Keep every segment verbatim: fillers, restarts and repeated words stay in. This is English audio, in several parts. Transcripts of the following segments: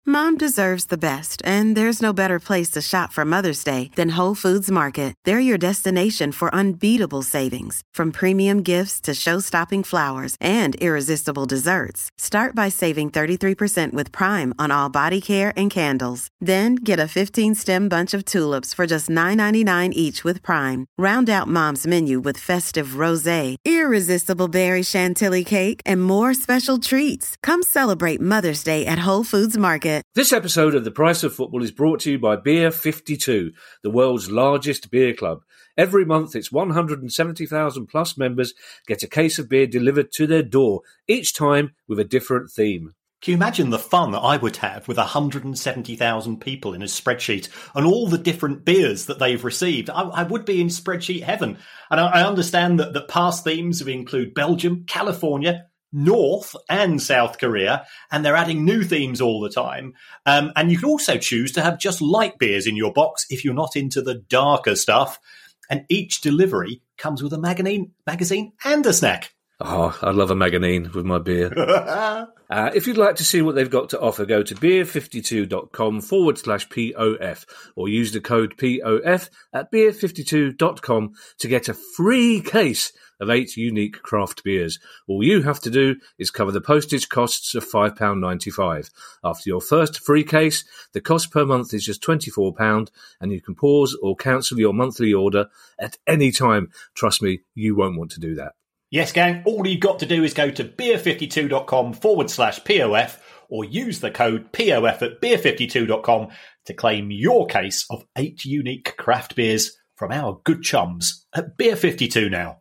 Mom deserves the best, and there's no better place to shop for Mother's Day than Whole Foods Market. They're your destination for unbeatable savings, from premium gifts to show-stopping flowers and irresistible desserts. Start by saving thirty-three percent with Prime on all body care and candles. Then get a fifteen-stem bunch of tulips for just nine ninety-nine each with Prime. Round out Mom's menu with festive rosé, irresistible berry chantilly cake, and more special treats. Come celebrate Mother's Day at Whole Foods Market. This episode of The Price of Football is brought to you by Beer fifty-two, the world's largest beer club. Every month, its one hundred seventy thousand plus members get a case of beer delivered to their door, each time with a different theme. Can you imagine the fun that I would have with one hundred seventy thousand people in a spreadsheet and all the different beers that they've received? I, I would be in spreadsheet heaven. And I, I understand that, that past themes include Belgium, California, North and South Korea, and they're adding new themes all the time. Um, and you can also choose to have just light beers in your box if you're not into the darker stuff. And each delivery comes with a magazine, magazine and a snack. Oh, I love a magazine with my beer. uh, if you'd like to see what they've got to offer, go to beer fifty-two dot com forward slash P O F or use the code P O F at beer fifty-two dot com to get a free case of eight unique craft beers. All you have to do is cover the postage costs of five pounds ninety-five. After your first free case, the cost per month is just twenty-four pounds, and you can pause or cancel your monthly order at any time. Trust me, you won't want to do that. Yes, gang, all you've got to do is go to beer fifty-two dot com forward slash P O F or use the code P O F at beer fifty-two dot com to claim your case of eight unique craft beers from our good chums at Beer fifty-two now.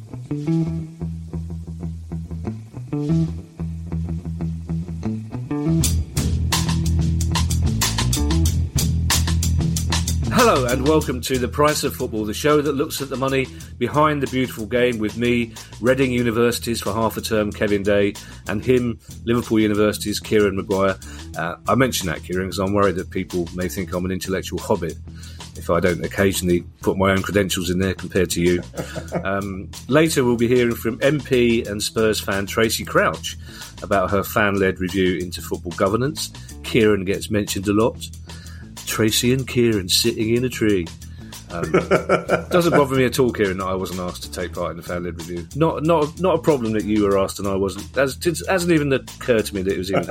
Hello and welcome to The Price of Football, the show that looks at the money behind the beautiful game with me, Reading University's for half a term, Kevin Day, and him, Liverpool University's Kieran Maguire. Uh, I mention that, Kieran, because I'm worried that people may think I'm an intellectual hobbit if I don't occasionally put my own credentials in there compared to you. Um, later we'll be hearing from M P and Spurs fan Tracy Crouch about her fan-led review into football governance. Kieran gets mentioned a lot. Tracy and Kieran sitting in a tree. Um, doesn't bother me at all, Kieran, that I wasn't asked to take part in the fan-led review. Not, not, not a problem that you were asked and I wasn't. It hasn't even occurred to me that it was even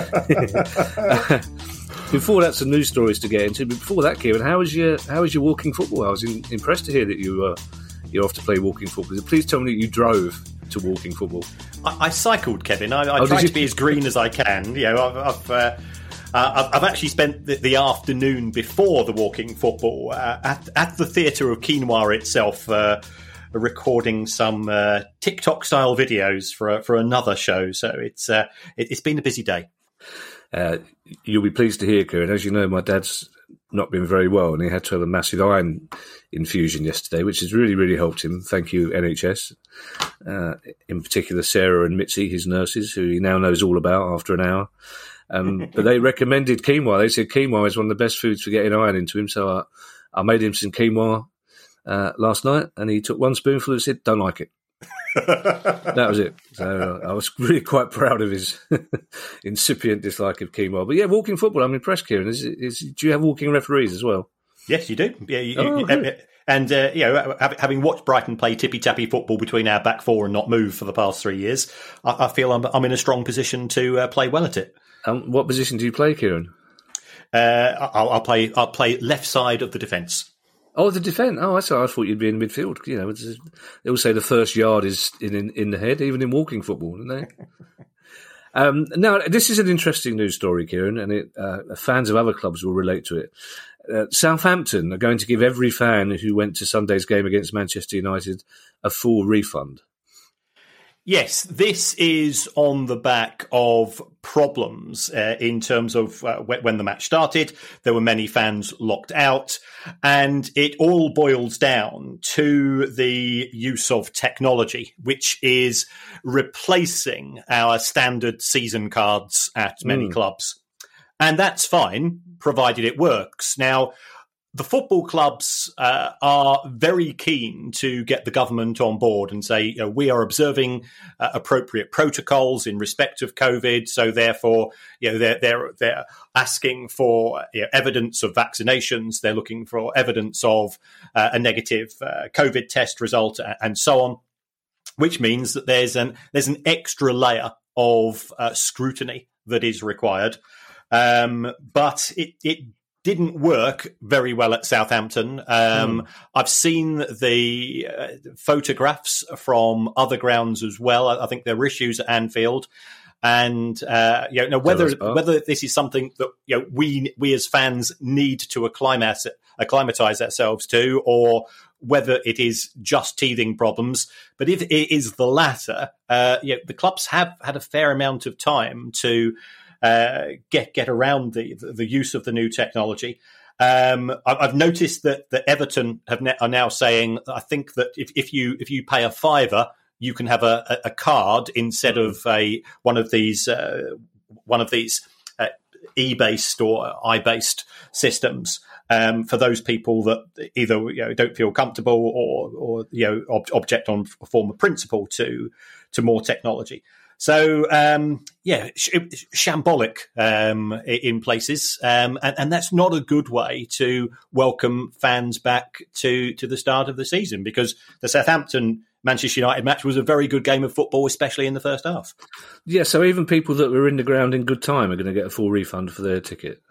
happening. Before that, some news stories to get into. But before that, Kieran, how was your how was your walking football? I was in, impressed to hear that you uh, you're off to play walking football. Please tell me that you drove to walking football. I, I cycled, Kevin. I, I oh, tried to be as green as I can. You know, I've. I've uh... Uh, I've actually spent the, the afternoon before the walking football uh, at, at the Theatre of Quinoa itself, uh, recording some uh, TikTok-style videos for a, for another show. So it's uh, it, it's been a busy day. Uh, you'll be pleased to hear, Kieran. As you know, my dad's not been very well, and he had to have a massive iron infusion yesterday, which has really, really helped him. Thank you, N H S. Uh, in particular, Sarah and Mitzi, his nurses, who he now knows all about after an hour. Um, but they recommended quinoa. They said quinoa is one of the best foods for getting iron into him. So I, I made him some quinoa uh, last night, and he took one spoonful and said, "Don't like it." That was it. So uh, I was really quite proud of his incipient dislike of quinoa. But yeah, walking football, I'm impressed, Kieran. Is, is, do you have walking referees as well? Yes, you do. Yeah, you, oh, you, good. And, uh, you know, having watched Brighton play tippy-tappy football between our back four and not move for the past three years, I, I feel I'm, I'm in a strong position to uh, play well at it. Um, what position do you play, Kieran? Uh, I'll, I'll play. I'll play left side of the defence. Oh, the defence. Oh, that's. I thought you'd be in midfield. You know, it's, they all say the first yard is in, in in the head, even in walking football, don't they? um, now, this is an interesting news story, Kieran, and it, uh, fans of other clubs will relate to it. Uh, Southampton are going to give every fan who went to Sunday's game against Manchester United a full refund. Yes, this is on the back of problems uh, in terms of uh, when the match started. There were many fans locked out, and it all boils down to the use of technology, which is replacing our standard season cards at many mm. clubs. And that's fine, provided it works. Now, the football clubs uh, are very keen to get the government on board and say, you know, we are observing uh, appropriate protocols in respect of COVID. So therefore, you know, they're they're they're asking for you know, evidence of vaccinations. They're looking for evidence of uh, a negative uh, COVID test result, and so on. Which means that there's an there's an extra layer of uh, scrutiny that is required. Um, but it it. didn't work very well at Southampton. Um, mm. I've seen the uh, photographs from other grounds as well. I, I think there were issues at Anfield, and uh, you know whether whether this is something that you know we we as fans need to acclimatise acclimatise ourselves to, or whether it is just teething problems. But if it is the latter, uh, you know, the clubs have had a fair amount of time to Uh, get get around the, the use of the new technology. Um, I've noticed that, that Everton have ne- are now saying, I think that if, if you if you pay a fiver, you can have a, a card instead of a one of these uh, one of these uh, e-based or i-based systems um, for those people that either you know, don't feel comfortable or or you know ob- object on a form of principle to to more technology. So, um, yeah, sh- shambolic um, in places, um, and, and that's not a good way to welcome fans back to, to the start of the season, because the Southampton Manchester United match was a very good game of football, especially in the first half. Yeah, so even people that were in the ground in good time are going to get a full refund for their ticket.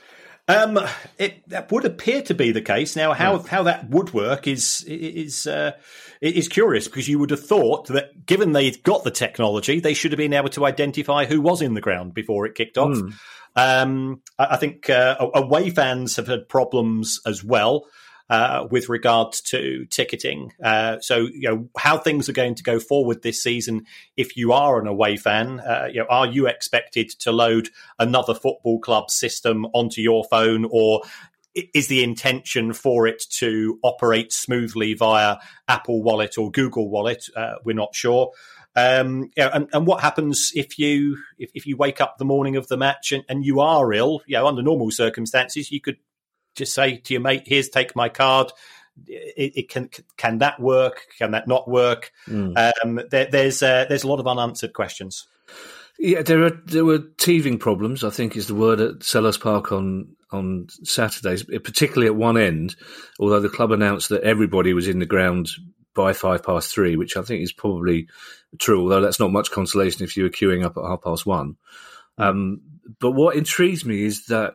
Um, it that would appear to be the case. Now, how, yeah. how that would work is is uh, is curious, because you would have thought that given they'd got the technology, they should have been able to identify who was in the ground before it kicked off. Mm. Um, I, I think uh, away fans have had problems as well uh, with regards to ticketing. Uh, so, you know, how things are going to go forward this season. If you are an away fan, uh, you know, are you expected to load another football club system onto your phone, or is the intention for it to operate smoothly via Apple Wallet or Google Wallet? Uh, we're not sure. Um, you know, and, and what happens if you if, if you wake up the morning of the match and, and you are ill? You know, under normal circumstances, you could just say to your mate, "Here's, take my card." It, it can can that work? Can that not work? Mm. Um, there, there's uh, there's a lot of unanswered questions. Yeah, there are there were teething problems, I think is the word, at Selhurst Park on on Saturdays, particularly at one end. Although the club announced that everybody was in the ground by five past three, which I think is probably true. Although that's not much consolation if you were queuing up at half past one. Mm. Um, but what intrigues me is that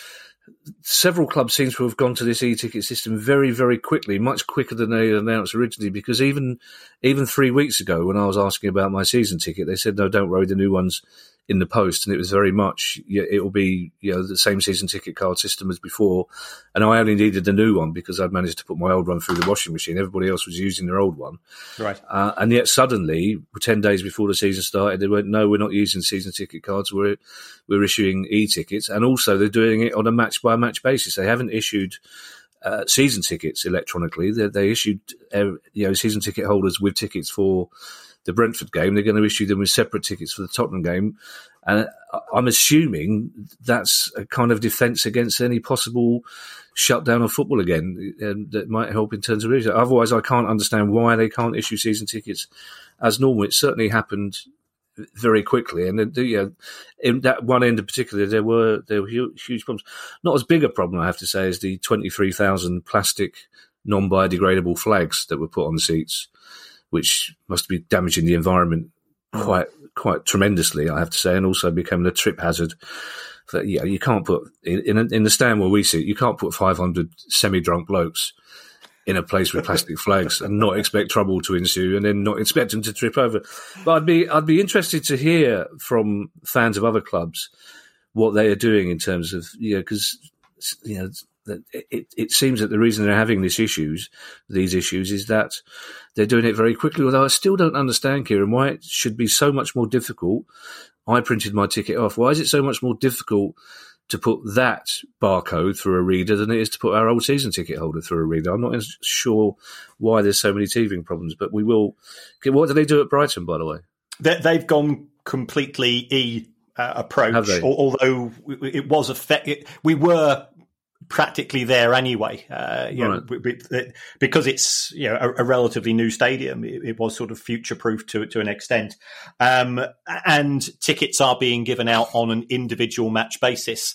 several clubs seem to have gone to this e-ticket system very, very quickly, much quicker than they announced originally, because even even three weeks ago when I was asking about my season ticket, they said, no, don't worry, the new one's in the post. And it was very much, yeah, it will be, you know, the same season ticket card system as before. And I only needed the new one because I'd managed to put my old one through the washing machine. Everybody else was using their old one. Right. Uh, and yet suddenly, ten days before the season started, they went, no, we're not using season ticket cards. We're, we're issuing e-tickets. And also they're doing it on a match by match basis. They haven't issued uh, season tickets electronically. They, they issued, uh, you know, season ticket holders with tickets for the Brentford game. They're going to issue them with separate tickets for the Tottenham game. And I'm assuming that's a kind of defence against any possible shutdown of football again, and that might help in terms of reason. Otherwise, I can't understand why they can't issue season tickets as normal. It certainly happened very quickly, and you know, in that one end in particular, there were there were huge, huge problems. Not as big a problem, I have to say, as the twenty-three thousand plastic non-biodegradable flags that were put on the seats, which must be damaging the environment quite quite tremendously, I have to say, and also becoming a trip hazard. That yeah, you can't put in in the stand where we sit, you can't put five hundred semi-drunk blokes in a place with plastic flags and not expect trouble to ensue, and then not expect them to trip over. But I'd be I'd be interested to hear from fans of other clubs what they are doing in terms of, you know, because you know. It, it seems that the reason they're having these issues, these issues, is that they're doing it very quickly. Although I still don't understand, Kieran, why it should be so much more difficult. I printed my ticket off. Why is it so much more difficult to put that barcode through a reader than it is to put our old season ticket holder through a reader? I'm not sure why there's so many teething problems, but we will. What do they do at Brighton, by the way? They've gone completely e uh, approach. Although it was effect, we were practically there anyway. Uh, you right. know, we, we, because it's you know a, a relatively new stadium, it, it was sort of future-proof to to an extent, um, and tickets are being given out on an individual match basis.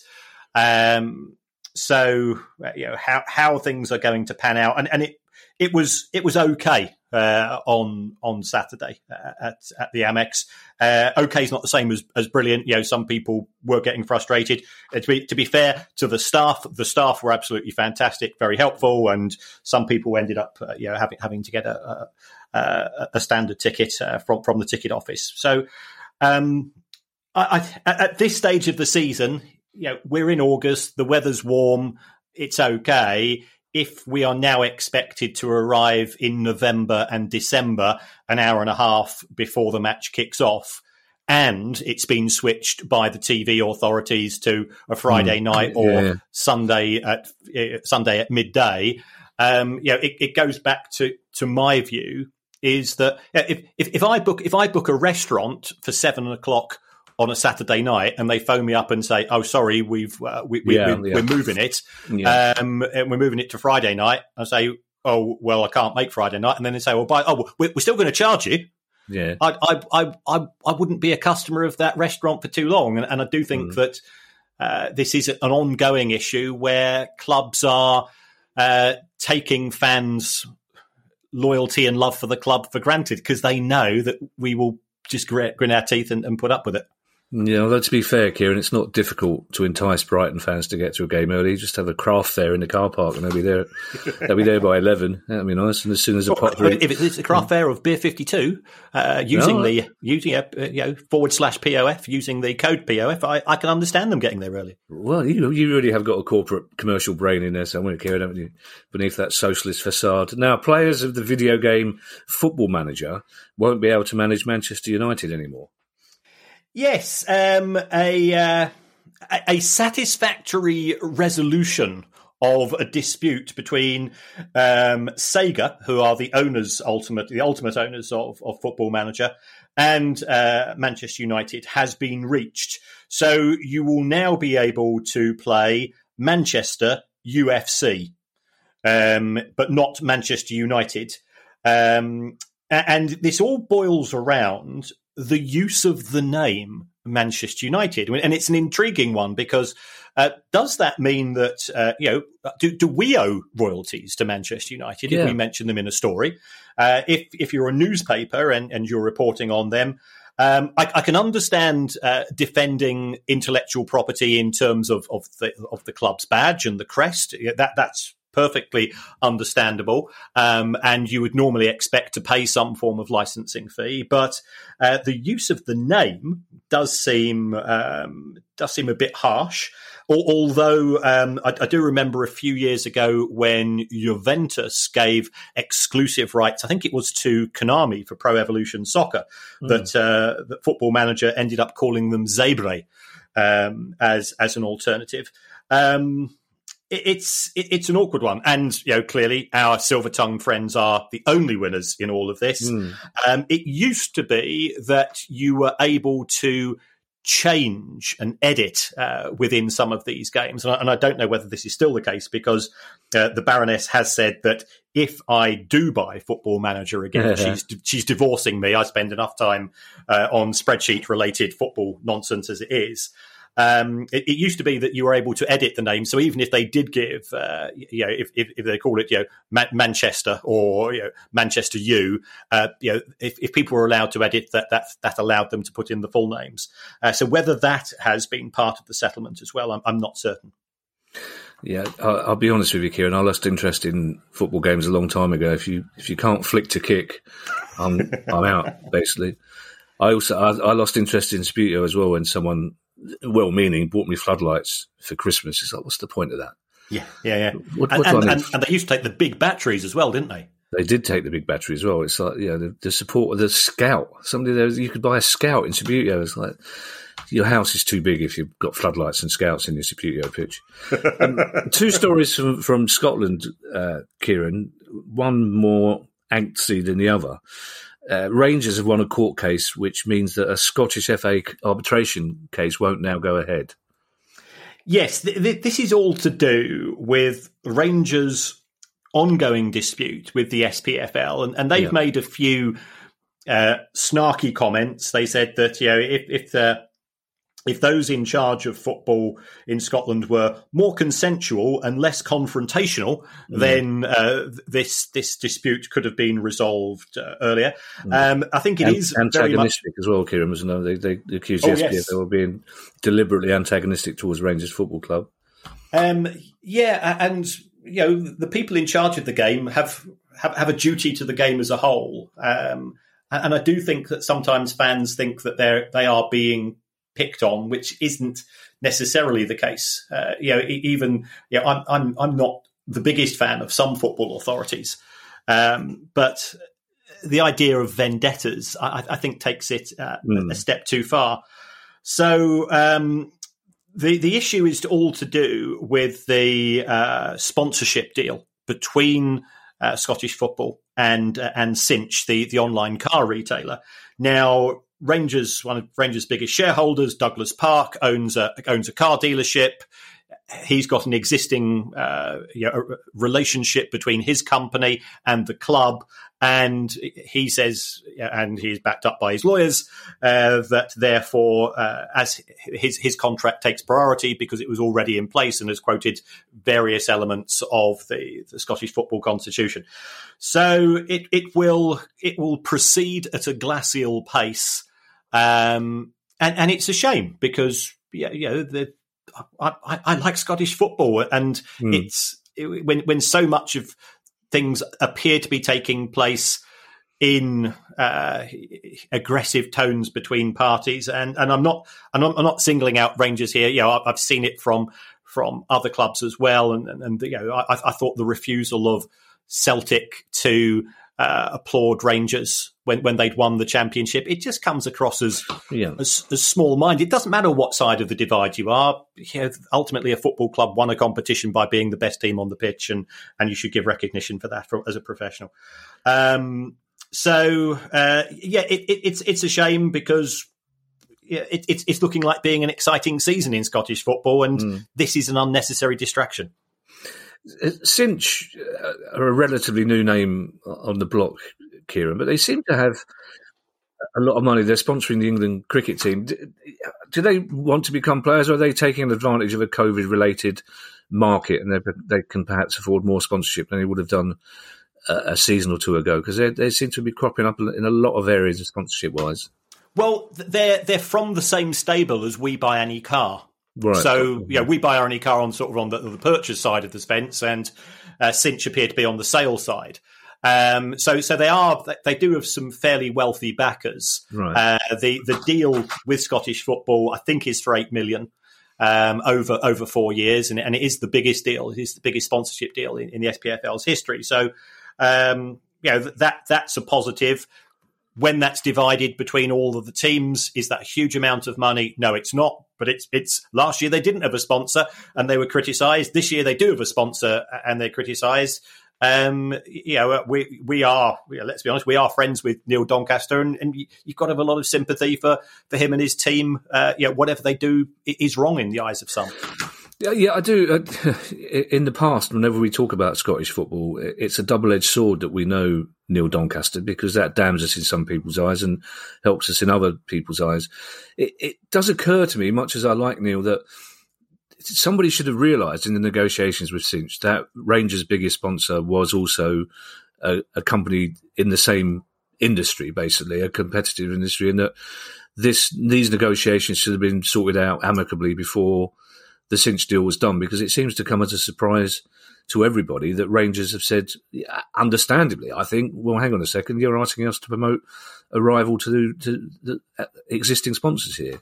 Um, so you know how how things are going to pan out, and and it it was it was okay. Uh, on on Saturday uh, at at the Amex. Uh, okay is not the same as, as brilliant. You know, some people were getting frustrated. Uh, to be to be fair to the staff, the staff were absolutely fantastic, very helpful, and some people ended up uh, you know having having to get a a, a standard ticket uh, from from the ticket office. So um, I, I, at this stage of the season, you know, we're in August. The weather's warm. It's okay. If we are now expected to arrive in November and December, an hour and a half before the match kicks off, and it's been switched by the T V authorities to a Friday mm. night or yeah. Sunday at uh, Sunday at midday, um, you know, it, it goes back to, to my view is that if, if if I book if I book a restaurant for seven o'clock on a Saturday night, and they phone me up and say, "Oh, sorry, we've uh, we, we, yeah, we, yeah. we're moving it, yeah. um, and we're moving it to Friday night." I say, "Oh, well, I can't make Friday night," and then they say, "Well, by, oh, we're, we're still going to charge you." Yeah, I, I, I, I, I wouldn't be a customer of that restaurant for too long, and, and I do think mm. that uh, this is an ongoing issue where clubs are uh, taking fans' loyalty and love for the club for granted because they know that we will just grit, grit our teeth and, and put up with it. Yeah, although to be fair, Kieran, it's not difficult to entice Brighton fans to get to a game early. Just have a craft fair in the car park, and they'll be there. They'll be there by eleven. That'd be nice. And as soon as a pot, if it's a craft fair of Beer fifty-two, uh, using no. the using a you know forward slash P O F, using the code P O F, I, I can understand them getting there early. Well, you you really have got a corporate commercial brain in there somewhere, Kieran, haven't you? Beneath that socialist facade. Now, players of the video game Football Manager won't be able to manage Manchester United anymore. Yes, um, a, uh, a satisfactory resolution of a dispute between um, Sega, who are the owners, ultimate, the ultimate owners of, of Football Manager, and uh, Manchester United has been reached. So you will now be able to play Manchester U F C, um, but not Manchester United. Um, and this all boils around the use of the name Manchester United. And it's an intriguing one because uh, does that mean that, uh, you know, do, do we owe royalties to Manchester United yeah. if we mention them in a story? Uh, if if you're a newspaper and, and you're reporting on them, um, I, I can understand uh, defending intellectual property in terms of, of, the, of the club's badge and the crest. That That's perfectly understandable, um, and you would normally expect to pay some form of licensing fee. But uh, the use of the name does seem um, does seem a bit harsh. Although um, I, I do remember a few years ago when Juventus gave exclusive rights, I think it was to Konami for Pro Evolution Soccer, mm. that uh, that Football Manager ended up calling them Zebre um, as as an alternative. Um, It's it's an awkward one, and you know clearly our silver-tongued friends are the only winners in all of this. Mm. Um, it used to be that you were able to change and edit uh, within some of these games, and I, and I don't know whether this is still the case because uh, the Baroness has said that if I do buy Football Manager again, she's she's divorcing me. I spend enough time uh, on spreadsheet-related football nonsense as it is. Um, it, it used to be that you were able to edit the name. So even if they did give, uh, you know, if, if, if they call it, you know, Ma- Manchester or, you know, Manchester U, uh, you know, if, if people were allowed to edit that, that, that allowed them to put in the full names. Uh, so whether that has been part of the settlement as well, I'm, I'm not certain. Yeah, I'll, I'll be honest with you, Kieran. I lost interest in football games a long time ago. If you, if you can't flick to kick, I'm, I'm out, basically. I also, I, I lost interest in Sputio as well when someone, well-meaning, bought me floodlights for Christmas. It's like, what's the point of that? Yeah, yeah, yeah. What, and, what and, and, and they used to take the big batteries as well, didn't they? They did take the big battery as well. It's like, yeah, the, the support of the Scout. Somebody there, you could buy a Scout in Subbuteo. It's like, your house is too big if you've got floodlights and Scouts in your Subbuteo pitch. Um, two stories from, from Scotland, uh, Kieran. One more angsty than the other. Uh, Rangers have won a court case, which means that a Scottish F A arbitration case won't now go ahead. Yes, th- th- this is all to do with Rangers' ongoing dispute with the S P F L, and, and they've yeah. made a few uh, snarky comments. They said that, you know, if if the if those in charge of football in Scotland were more consensual and less confrontational, mm. then uh, this this dispute could have been resolved uh, earlier. Mm. Um, I think it Ant- is antagonistic very much... as well, Kieran, wasn't it? They, they accused the oh, S P F L yes. of being deliberately antagonistic towards Rangers Football Club. Um, yeah, and you know, the people in charge of the game have have, have a duty to the game as a whole, um, and I do think that sometimes fans think that they they are being picked on, which isn't necessarily the case. Uh, you know, even you know, I'm I'm I'm not the biggest fan of some football authorities, um, but the idea of vendettas, I, I think, takes it uh, mm. a step too far. So um, the the issue is all to do with the uh, sponsorship deal between uh, Scottish Football and uh, and Cinch, the the online car retailer. Now, Rangers, one of Rangers' biggest shareholders, Douglas Park, owns a owns a car dealership. He's got an existing uh, you know, relationship between his company and the club, and he says, and he's backed up by his lawyers, uh, that therefore, uh, as his his contract takes priority because it was already in place and has quoted various elements of the, the Scottish Football Constitution. So it it will it will proceed at a glacial pace. Um, and, and it's a shame because, you know, the, I, I, I like Scottish football, and mm. it's it, when when so much of things appear to be taking place in uh, aggressive tones between parties, and, and I'm not I'm not I'm not singling out Rangers here. You know, I've seen it from from other clubs as well, and and, and you know, I, I thought the refusal of Celtic to Uh, applaud Rangers when, when they'd won the championship, it just comes across as, yeah. as as small-minded. It doesn't matter what side of the divide you are. You know, ultimately, a football club won a competition by being the best team on the pitch, and, and you should give recognition for that for, as a professional. Um, so, uh, yeah, it, it, it's it's a shame because yeah, it, it's it's looking like being an exciting season in Scottish football, and mm. this is an unnecessary distraction. Cinch are a relatively new name on the block, Kieran, but they seem to have a lot of money. They're sponsoring the England cricket team. Do they want to become players, or are they taking advantage of a COVID-related market, and they, they can perhaps afford more sponsorship than they would have done a, a season or two ago? Because they, they seem to be cropping up in a lot of areas of sponsorship-wise. Well, they're they're from the same stable as We Buy Any Car. Right. So, yeah, We Buy Any Car on sort of on the, the purchase side of the fence, and uh, Cinch appear to be on the sale side. Um, so, so they are they do have some fairly wealthy backers. Right. Uh, the the deal with Scottish Football, I think, is for eight million um, over over four years, and, and it is the biggest deal. It is the biggest sponsorship deal in, in the S P F L's history. So, um, you know, that that's a positive. When that's divided between all of the teams, is that a huge amount of money? No, it's not. But it's it's last year they didn't have a sponsor and they were criticised. This year they do have a sponsor and they're criticised. Um, you know, we we are let's be honest, we are friends with Neil Doncaster, and, and you've got to have a lot of sympathy for, for him and his team. Uh, you know, whatever they do is wrong in the eyes of some. Yeah, yeah, I do. In the past, whenever we talk about Scottish football, it's a double-edged sword that we know Neil Doncaster, because that damns us in some people's eyes and helps us in other people's eyes. It, it does occur to me, much as I like Neil, that somebody should have realised in the negotiations with Cinch that Rangers' biggest sponsor was also a, a company in the same industry, basically, a competitive industry, and that this these negotiations should have been sorted out amicably before the Cinch deal was done, because it seems to come as a surprise to everybody that Rangers have said, understandably, I think, well, hang on a second, you're asking us to promote a rival to, to the existing sponsors here.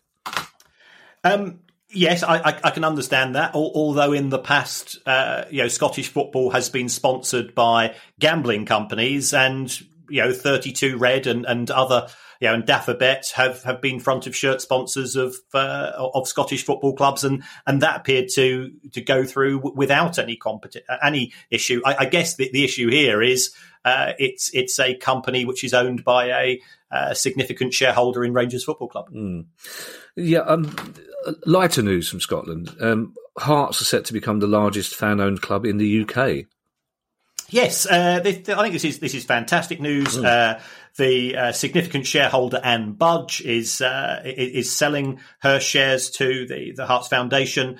Um, yes, I, I, I can understand that. Although in the past, uh, you know, Scottish football has been sponsored by gambling companies, and you know, thirty-two Red and, and other. You know, and Daffabet have, have been front of shirt sponsors of uh, of Scottish football clubs, and, and that appeared to to go through w- without any competi- any issue. I, I guess the, the issue here is uh, it's it's a company which is owned by a, a significant shareholder in Rangers Football Club. Mm. Yeah, um, lighter news from Scotland. Um, Hearts are set to become the largest fan-owned club in the U K. Yes, uh, this, I think this is this is fantastic news. Mm. Uh, the uh, significant shareholder Anne Budge is uh, is selling her shares to the, the Hearts Foundation.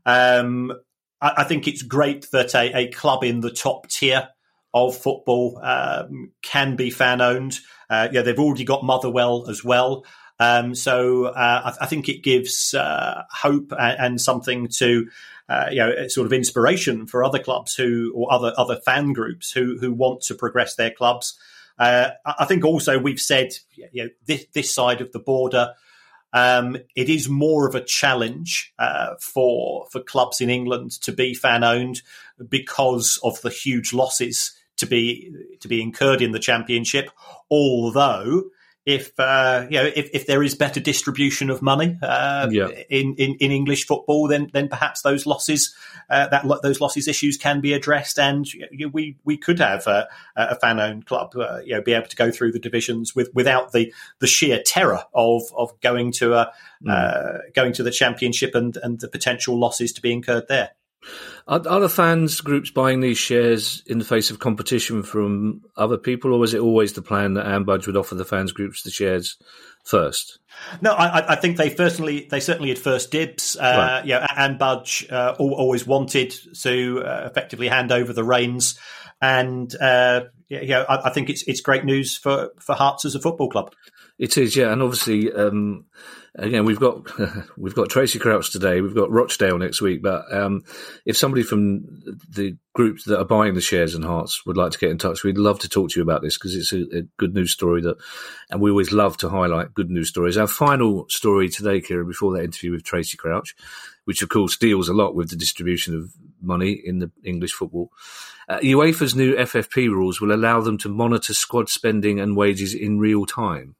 Um, I, I think it's great that a, a club in the top tier of football um, can be fan-owned. Uh, yeah, they've already got Motherwell as well. Um, so uh, I, I think it gives uh, hope and, and something to Uh, you know, sort of inspiration for other clubs who, or other other fan groups who who want to progress their clubs. Uh, I think also we've said, you know, this, this side of the border, um, it is more of a challenge uh, for for clubs in England to be fan owned because of the huge losses to be to be incurred in the Championship. Although, if uh, you know, if, if there is better distribution of money uh, yeah. in, in, in English football, then then perhaps those losses uh, that those losses issues can be addressed, and you know, we we could have a, a fan owned club, uh, you know, be able to go through the divisions with without the, the sheer terror of of going to a mm. uh, going to the Championship and and the potential losses to be incurred there. Are other fans groups buying these shares in the face of competition from other people, or was it always the plan that Anne Budge would offer the fans groups the shares first? No, I, I think they personally, they certainly had first dibs. Uh, right. You know, Anne Budge uh, always wanted to uh, effectively hand over the reins, and uh, you know, I, I think it's it's great news for, for Hearts as a football club. It is, yeah, and obviously, um, again, we've got we've got Tracy Crouch today, we've got Rochdale next week. But um, if somebody from the groups that are buying the shares in Hearts would like to get in touch, we'd love to talk to you about this because it's a, a good news story that, and we always love to highlight good news stories. Our final story today, Kieran, before that interview with Tracy Crouch, which of course deals a lot with the distribution of money in the English football. Uh, UEFA's new F F P rules will allow them to monitor squad spending and wages in real time.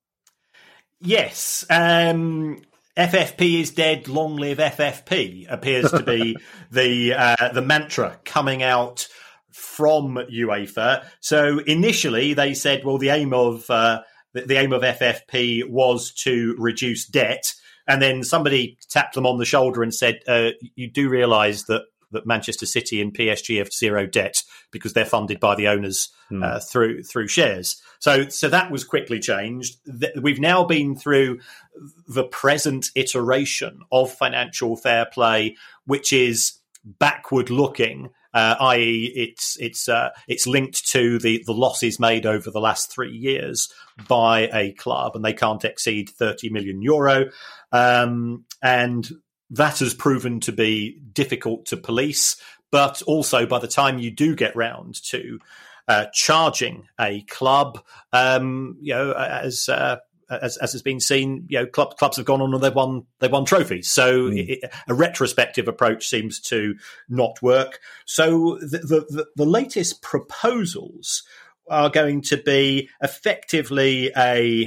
Yes, um, F F P is dead, long live F F P appears to be the uh, the mantra coming out from UEFA. So initially they said, well, the aim of uh, the, the aim of F F P was to reduce debt, and then somebody tapped them on the shoulder and said, uh, you do realise that that Manchester City and P S G have zero debt because they're funded by the owners mm. uh, through through shares. So so that was quickly changed. We've now been through the present iteration of financial fair play, which is backward looking, uh, that is, it's it's uh, it's linked to the the losses made over the last three years by a club, and they can't exceed thirty million euro, um, and that has proven to be difficult to police, but also by the time you do get round to uh, charging a club, um, you know, as, uh, as as has been seen, you know, club, clubs have gone on and they've won they've won trophies. So mm. it, a retrospective approach seems to not work. So the, the the the latest proposals are going to be effectively a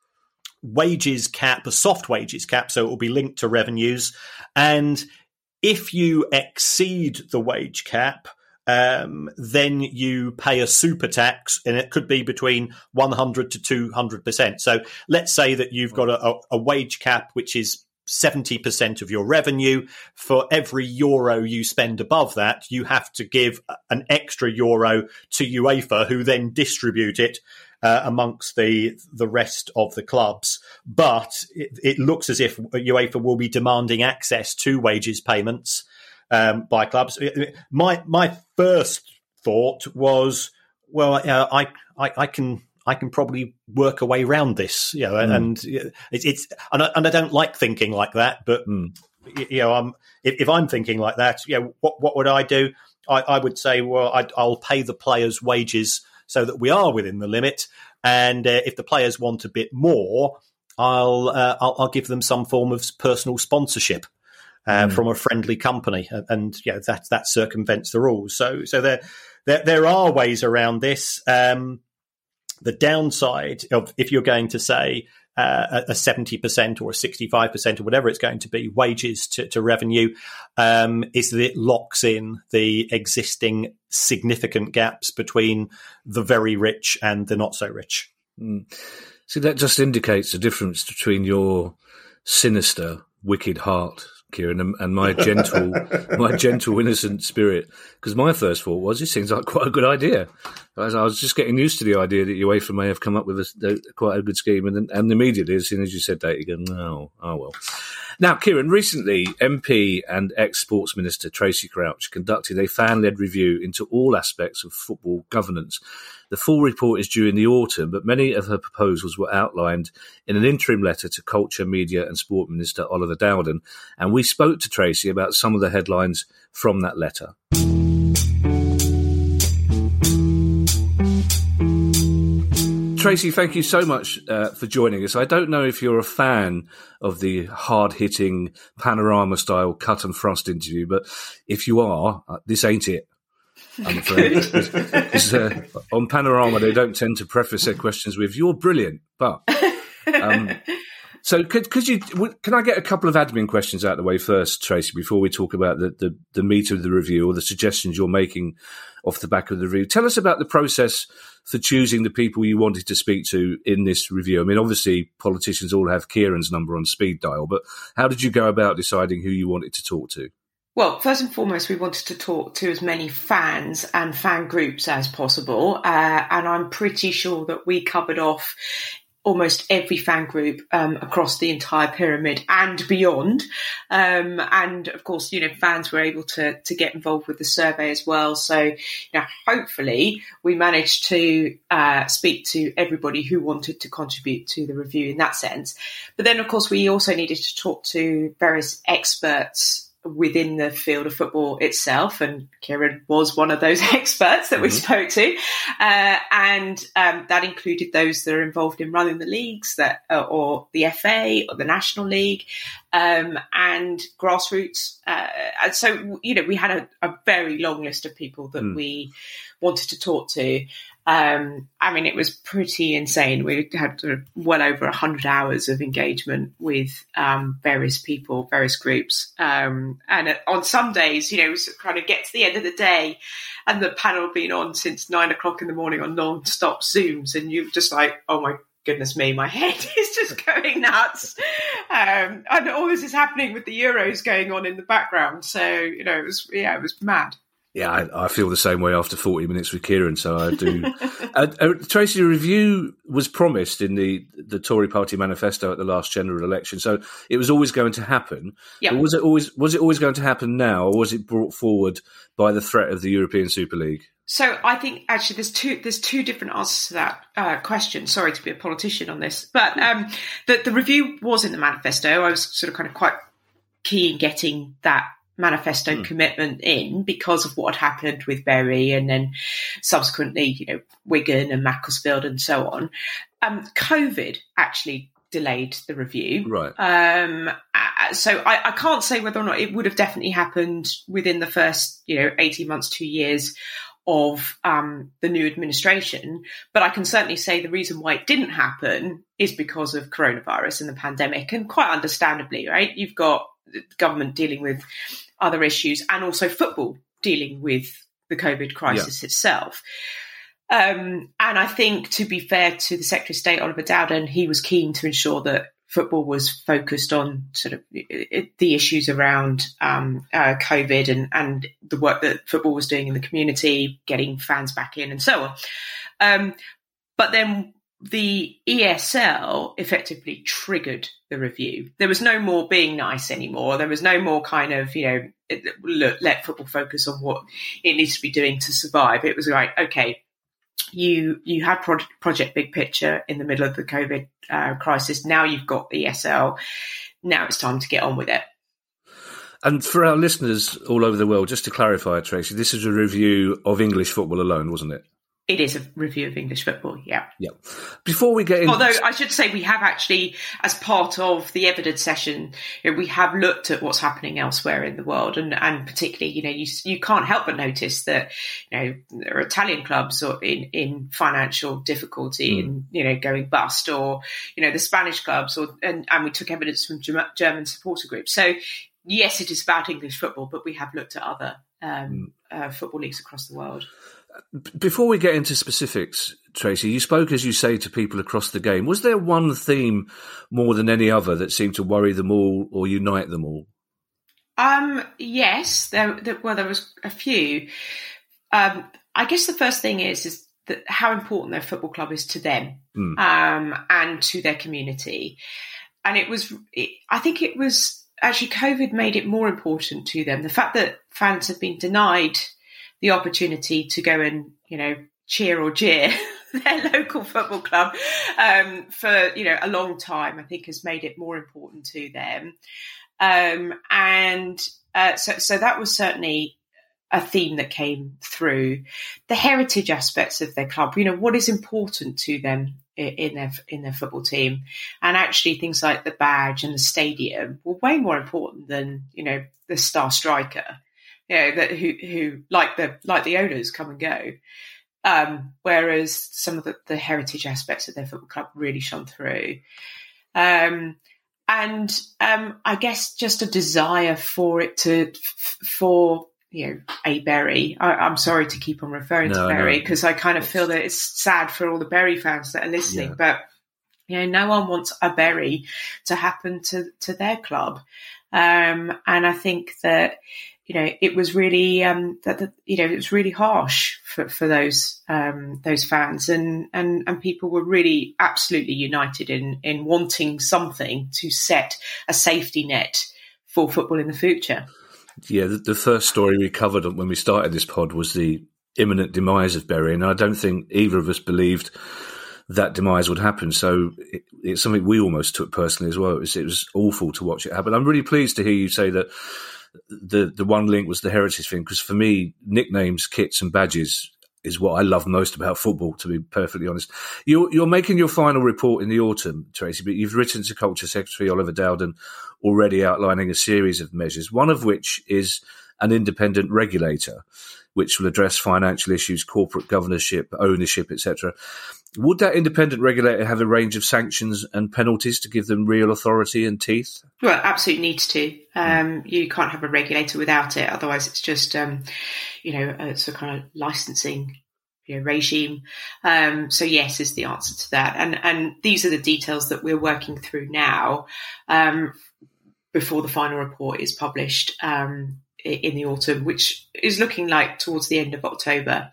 wages cap, a soft wages cap, so it will be linked to revenues. And if you exceed the wage cap, um, then you pay a super tax, and it could be between one hundred to two hundred percent. So let's say that you've got a, a wage cap which is seventy percent of your revenue. For every euro you spend above that, you have to give an extra euro to UEFA, who then distribute it Uh, amongst the the rest of the clubs. But it, it looks as if UEFA will be demanding access to wages payments um, by clubs. My my first thought was, well, uh, I, I I can I can probably work a way around this, you know, mm. and it's, it's and I, and I don't like thinking like that, but mm. you know, I'm if, if I'm thinking like that, you know, what what would I do? I, I would say, well, I'd, I'll pay the players' wages so that we are within the limit, and uh, if the players want a bit more, I'll, uh, I'll I'll give them some form of personal sponsorship uh, mm. from a friendly company, and, and you know, that that circumvents the rules. So so there there, there are ways around this. Um, the downside of if you're going to say uh, a seventy percent or a sixty-five percent or whatever it's going to be wages to, to revenue, um, is that it locks in the existing significant gaps between the very rich and the not so rich. Mm. See, that just indicates the difference between your sinister, wicked heart Kieran, and, and my gentle, my gentle, innocent spirit. Because my first thought was, this seems like quite a good idea. I was, I was just getting used to the idea that UEFA may have come up with a, a, quite a good scheme, and, and immediately, as soon as you said that, you go, no, oh well. Now, Kieran, recently, M P and ex-sports minister Tracy Crouch conducted a fan-led review into all aspects of football governance. The full report is due in the autumn, but many of her proposals were outlined in an interim letter to Culture, Media and Sport Minister Oliver Dowden, and we spoke to Tracy about some of the headlines from that letter. Tracy, thank you so much uh, for joining us. I don't know if you're a fan of the hard-hitting panorama-style cut and thrust interview, but if you are, uh, this ain't it. I'm afraid. Because, uh, on Panorama, they don't tend to preface their questions with "You're brilliant," but um, so could could you? Can I get a couple of admin questions out of the way first, Tracy, before we talk about the, the, the meat of the review or the suggestions you're making off the back of the review? Tell us about the process for choosing the people you wanted to speak to in this review. I mean, obviously, politicians all have Kieran's number on speed dial, but how did you go about deciding who you wanted to talk to? Well, first and foremost, we wanted to talk to as many fans and fan groups as possible. Uh, and I'm pretty sure that we covered off almost every fan group um, across the entire pyramid and beyond. Um, and of course, you know, fans were able to to get involved with the survey as well. So, you know, hopefully we managed to uh, speak to everybody who wanted to contribute to the review in that sense. But then, of course, we also needed to talk to various experts within the field of football itself, and Kieran was one of those experts that mm-hmm. we spoke to, uh, and um, that included those that are involved in running the leagues, that uh, or the F A or the National League, um, and grassroots. Uh, and so, you know, we had a, a very long list of people that mm. we wanted to talk to. Um, I mean, it was pretty insane. We had sort of well over one hundred hours of engagement with um, various people, various groups. Um, and on some days, you know, it was kind of get to the end of the day and the panel had been on since nine o'clock in the morning on non-stop Zooms. And you're just like, oh, my goodness me, my head is just going nuts. Um, and all this is happening with the Euros going on in the background. So, you know, it was, yeah, it was mad. Yeah, I, I feel the same way after forty minutes with Kieran, so I do. uh, uh, Tracy, a review was promised in the, the Tory party manifesto at the last general election, so it was always going to happen. Yep. But was it always was it always going to happen now, or was it brought forward by the threat of the European Super League? So I think actually there's two there's two different answers to that uh, question. Sorry to be a politician on this, but um, the the review was in the manifesto. I was sort of kind of quite keen getting that manifesto mm. commitment in because of what had happened with Bury and then subsequently, you know, Wigan and Macclesfield and so on. Um, COVID actually delayed the review. Right. Um, uh, so I, I can't say whether or not it would have definitely happened within the first, you know, eighteen months, two years of um, the new administration. But I can certainly say the reason why it didn't happen is because of coronavirus and the pandemic, and quite understandably, right? You've got the government dealing with other issues and also football dealing with the COVID crisis yeah. itself. Um, and I think, to be fair to the Secretary of State, Oliver Dowden, he was keen to ensure that football was focused on sort of the issues around um, uh, COVID and, and the work that football was doing in the community, getting fans back in and so on. Um, but then the E S L effectively triggered the review. There was no more being nice anymore. There was no more kind of, you know, let, let football focus on what it needs to be doing to survive. It was like, okay, you you had Pro- Project Big Picture in the middle of the COVID uh, crisis. Now you've got the E S L. Now it's time to get on with it. And for our listeners all over the world, just to clarify, Tracy, this is a review of English football alone, wasn't it? It is a review of English football, yeah. Yeah. Before we get into... Although I should say we have actually, as part of the evidence session, you know, we have looked at what's happening elsewhere in the world, and, and particularly, you know, you you can't help but notice that, you know, there are Italian clubs or in, in financial difficulty mm. and, you know, going bust, or, you know, the Spanish clubs, or and, and we took evidence from German supporter groups. So, yes, it is about English football, but we have looked at other um, mm. uh, football leagues across the world. Before we get into specifics, Tracy, you spoke, as you say, to people across the game. Was there one theme more than any other that seemed to worry them all or unite them all? Um, yes, there, there. Well, there was a few. Um, I guess the first thing is is that how important their football club is to them mm. um, and to their community. And it was, it, I think, it was actually COVID made it more important to them. The fact that fans have been denied the opportunity to go and, you know, cheer or jeer their local football club um, for, you know, a long time, I think has made it more important to them. Um, and uh, so, so that was certainly a theme that came through. The heritage aspects of their club, you know, what is important to them in, in their in their football team, and actually things like the badge and the stadium were way more important than, you know, the star striker, you know, that who who like the like the owners come and go. Um, whereas some of the, the heritage aspects of their football club really shone through. Um, And um, I guess just a desire for it to, f- for, you know, a Bury. I, I'm sorry to keep on referring no, to Bury because I kind of feel that it's sad for all the Bury fans that are listening. Yeah. But, you know, no one wants a Bury to happen to, to their club. Um, and I think that, you know, it was really, um, that, the, you know, it was really harsh for, for those, um, those fans, and, and, and people were really absolutely united in, in wanting something to set a safety net for football in the future. Yeah. The, the first story we covered when we started this pod was the imminent demise of Bury. And I don't think either of us believed that demise would happen. So it, it's something we almost took personally as well. It was, it was awful to watch it happen. I'm really pleased to hear you say that the the one link was the heritage thing, because for me, nicknames, kits and badges is what I love most about football, to be perfectly honest. You're, you're making your final report in the autumn, Tracy, but you've written to Culture Secretary Oliver Dowden already outlining a series of measures, one of which is an independent regulator, which will address financial issues, corporate governorship, ownership, et cetera. Would that independent regulator have a range of sanctions and penalties to give them real authority and teeth? Well, it absolutely needs to. Um, you can't have a regulator without it. Otherwise, it's just, um, you know, it's a kind of licensing, you know, regime. Um, so yes, is the answer to that. And and these are the details that we're working through now um, before the final report is published um, in the autumn, which is looking like towards the end of October.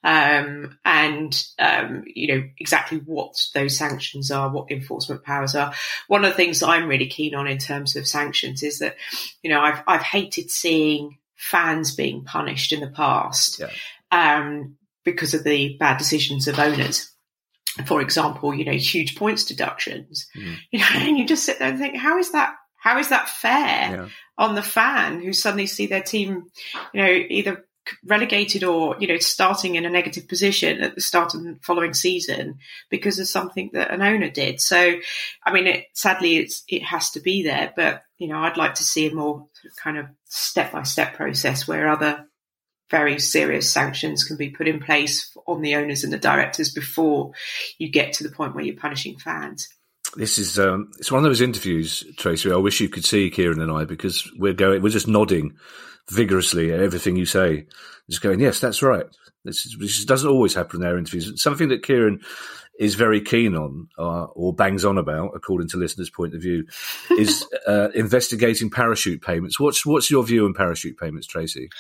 Um, and, um, you know, exactly what those sanctions are, what the enforcement powers are. One of the things that I'm really keen on in terms of sanctions is that, you know, I've, I've hated seeing fans being punished in the past, yeah. um, because of the bad decisions of owners. For example, you know, huge points deductions, mm. you know, and you just sit there and think, how is that, how is that fair yeah. on the fan who suddenly see their team, you know, either relegated or, you know, starting in a negative position at the start of the following season because of something that an owner did. So, I mean, it, sadly, it's, it has to be there, but, you know, I'd like to see a more kind of step-by-step process where other very serious sanctions can be put in place on the owners and the directors before you get to the point where you're punishing fans. This is um, it's one of those interviews, Tracy. I wish you could see Kieran and I, because we're going, we're just nodding vigorously at everything you say, just going, yes, that's right. This, is, this doesn't always happen in our interviews. Something that Kieran is very keen on, uh, or bangs on about, according to listeners' point of view, is uh, investigating parachute payments. What's what's your view on parachute payments, Tracy?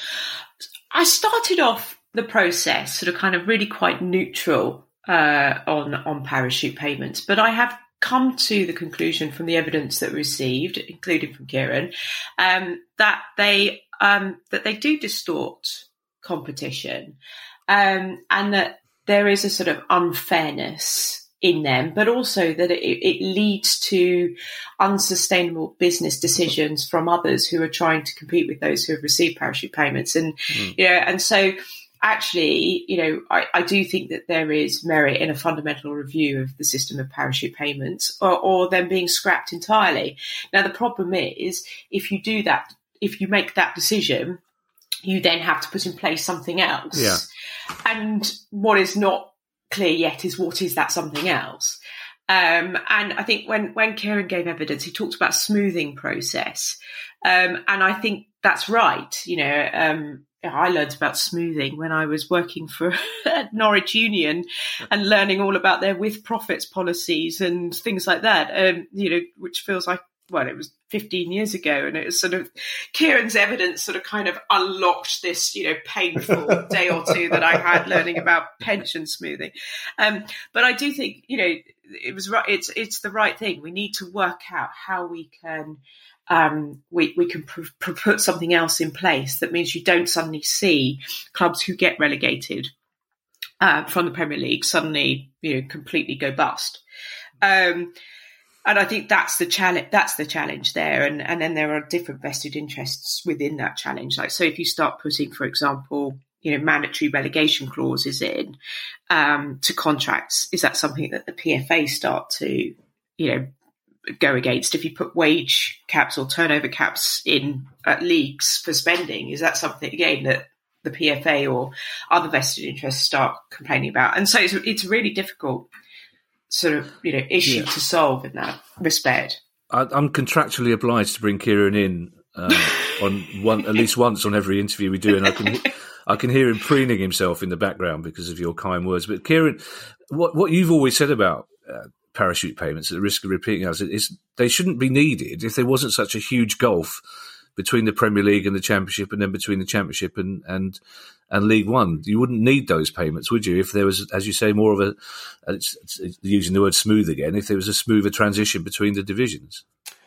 I started off the process sort of kind of really quite neutral uh, on on parachute payments, but I have come to the conclusion from the evidence that we received, including from Kieran, um, that they um, that they do distort competition, um, and that there is a sort of unfairness in them, but also that it, it leads to unsustainable business decisions from others who are trying to compete with those who have received parachute payments, and mm. you know, and so. Actually, you know, I, I do think that there is merit in a fundamental review of the system of parachute payments, or, or them being scrapped entirely. Now, the problem is, if you do that, if you make that decision, you then have to put in place something else. Yeah. And what is not clear yet is what is that something else. Um, and I think when, when Kieran gave evidence, he talked about smoothing process. Um, and I think that's right. You know, um, I learned about smoothing when I was working for Norwich Union and learning all about their with profits policies and things like that. Um, you know, which feels like well, it was fifteen years ago, and it was sort of Kieran's evidence sort of kind of unlocked this, you know, painful day or two that I had learning about pension smoothing. Um, but I do think, you know, it was right. It's it's the right thing. We need to work out how we can um, we we can pr- pr- put something else in place that means you don't suddenly see clubs who get relegated uh, from the Premier League suddenly, you know, completely go bust. Um, And I think that's the challenge. That's the challenge there, and and then there are different vested interests within that challenge. Like, so if you start putting, for example, you know, mandatory relegation clauses in um, to contracts, is that something that the P F A start to, you know, go against? If you put wage caps or turnover caps in at leagues for spending, is that something again that the P F A or other vested interests start complaining about? And so it's it's really difficult sort of, you know, issue yeah. to solve in that respect. I, I'm contractually obliged to bring Kieran in uh, on one at least once on every interview we do, and I can I can hear him preening himself in the background because of your kind words. But Kieran, what what you've always said about uh, parachute payments, at the risk of repeating us, is they shouldn't be needed if there wasn't such a huge gulf between the Premier League and the Championship, and then between the Championship and and, and League One. You wouldn't need those payments, would you, if there was, as you say, more of a, it's, it's using the word smooth again, if there was a smoother transition between the divisions?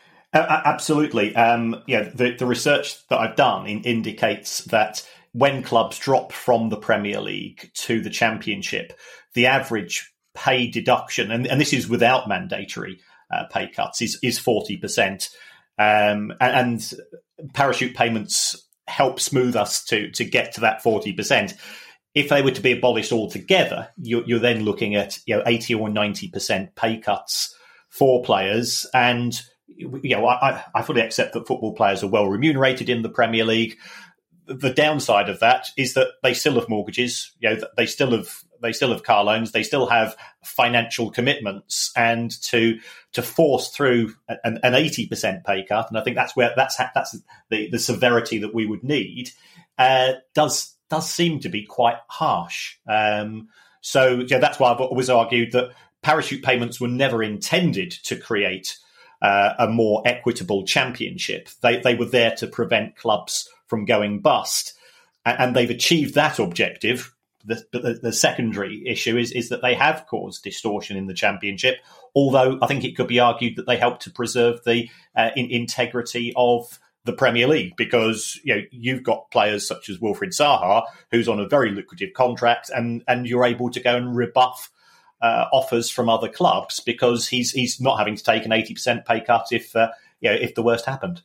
Uh, absolutely. Um, yeah, the, the research that I've done in, indicates that when clubs drop from the Premier League to the Championship, the average pay deduction, and, and this is without mandatory uh, pay cuts, is, is forty percent. Um, and, and parachute payments help smooth us to, to get to that forty percent. If they were to be abolished altogether, you're, you're then looking at, you know, eighty or ninety percent pay cuts for players. And, you know, I, I fully accept that football players are well remunerated in the Premier League. The downside of that is that they still have mortgages, you know, they still have they still have car loans, they still have financial commitments, and to to force through an, an eighty percent pay cut, and I think that's where that's that's the, the severity that we would need, uh, does does seem to be quite harsh. Um, so yeah, that's why I've always argued that parachute payments were never intended to create uh, a more equitable championship. They they were there to prevent clubs from going bust, and they've achieved that objective. The, the, the secondary issue is, is that they have caused distortion in the Championship, although I think it could be argued that they helped to preserve the uh, in, integrity of the Premier League, because, you know, you've got players such as Wilfried Zaha, who's on a very lucrative contract, and, and you're able to go and rebuff uh, offers from other clubs because he's he's not having to take an eighty percent pay cut if uh, you know, if the worst happened.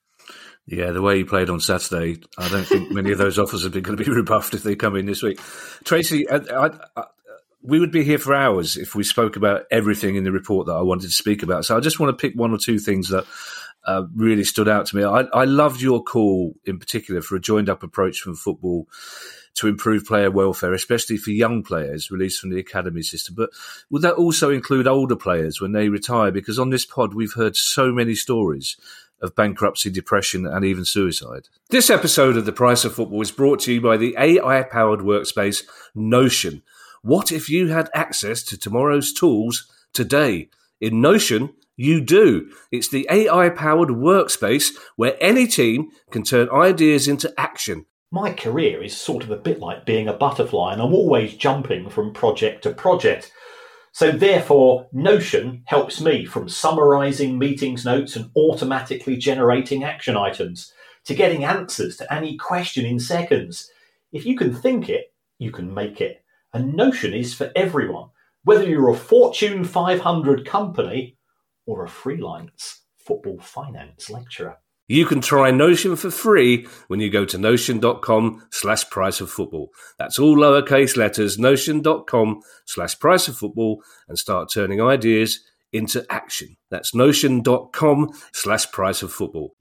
Yeah, the way he played on Saturday, I don't think many of those offers are going to be rebuffed if they come in this week. Tracy, I, I, I, we would be here for hours if we spoke about everything in the report that I wanted to speak about. So I just want to pick one or two things that uh, really stood out to me. I, I loved your call in particular for a joined-up approach from football to improve player welfare, especially for young players released from the academy system. But would that also include older players when they retire? Because on this pod, we've heard so many stories of bankruptcy, depression, and even suicide. This episode of The Price of Football is brought to you by the A I-powered workspace Notion. What if you had access to tomorrow's tools today? In Notion, you do. It's the A I-powered workspace where any team can turn ideas into action. My career is sort of a bit like being a butterfly, and I'm always jumping from project to project. So therefore, Notion helps me from summarising meetings notes and automatically generating action items to getting answers to any question in seconds. If you can think it, you can make it. And Notion is for everyone, whether you're a Fortune five hundred company or a freelance football finance lecturer. You can try Notion for free when you go to notion.com slash price of football. That's all lowercase letters, notion.com slash price of football, and start turning ideas into action. That's notion.com slash price of football.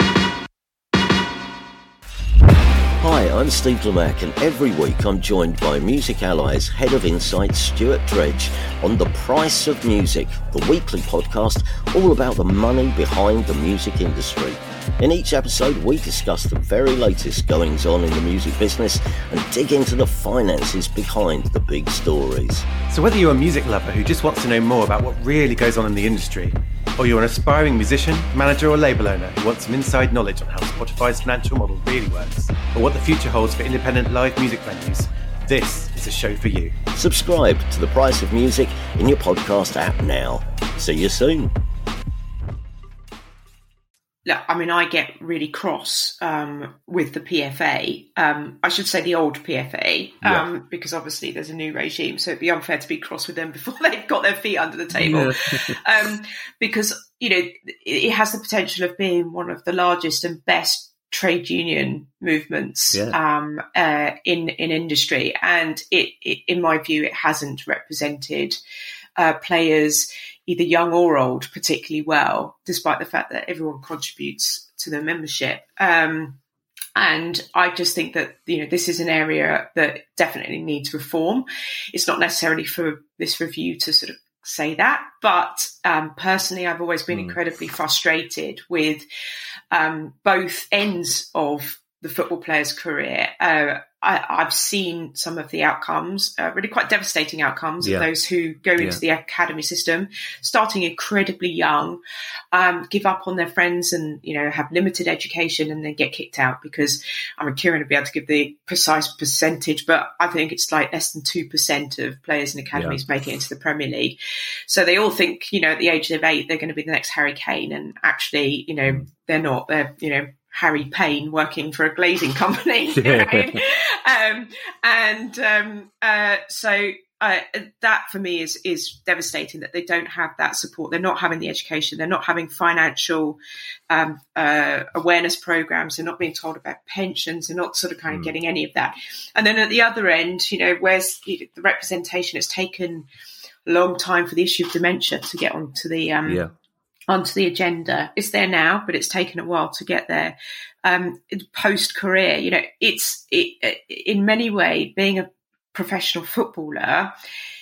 Hi, I'm Steve Lamacq, and every week I'm joined by Music Ally's Head of Insight, Stuart Dredge, on The Price of Music, the weekly podcast all about the money behind the music industry. In each episode, we discuss the very latest goings on in the music business and dig into the finances behind the big stories. So whether you're a music lover who just wants to know more about what really goes on in the industry, or you're an aspiring musician, manager or label owner who wants some inside knowledge on how Spotify's financial model really works, or what the future holds for independent live music venues, this is a show for you. Subscribe to The Price of Music in your podcast app now. See you soon. Look, I mean, I get really cross um, with the P F A. Um, I should say the old P F A, um, yeah. because obviously there's a new regime, so it'd be unfair to be cross with them before they've got their feet under the table. Yeah. um, because, you know, it has the potential of being one of the largest and best trade union movements yeah. um, uh, in in industry, and it, it, in my view, it hasn't represented uh, players, either young or old, particularly well, despite the fact that everyone contributes to the membership. Um, and I just think that, you know, this is an area that definitely needs reform. It's not necessarily for this review to sort of say that, but um, personally, I've always been mm. incredibly frustrated with um, both ends of the football player's career. Uh, I, I've seen some of the outcomes, uh, really quite devastating outcomes yeah. of those who go into yeah. the academy system, starting incredibly young, um, give up on their friends and, you know, have limited education and then get kicked out because, I mean, Kieran will be able to give the precise percentage, but I think it's like less than two percent of players in academies yeah. make it into the Premier League. So they all think, you know, at the age of eight, they're going to be the next Harry Kane. And actually, you know, mm. they're not. They're, you know, Harry Payne working for a glazing company. Right? um, and um, uh, so uh, that for me is is devastating that they don't have that support. They're not having the education. They're not having financial um, uh, awareness programs. They're not being told about pensions. They're not sort of kind of mm. getting any of that. And then at the other end, you know, where's the representation? It's taken a long time for the issue of dementia to get onto the um, yeah. onto the agenda. It's there now, but it's taken a while to get there. Um, post-career, you know, it's it, in many ways, being a professional footballer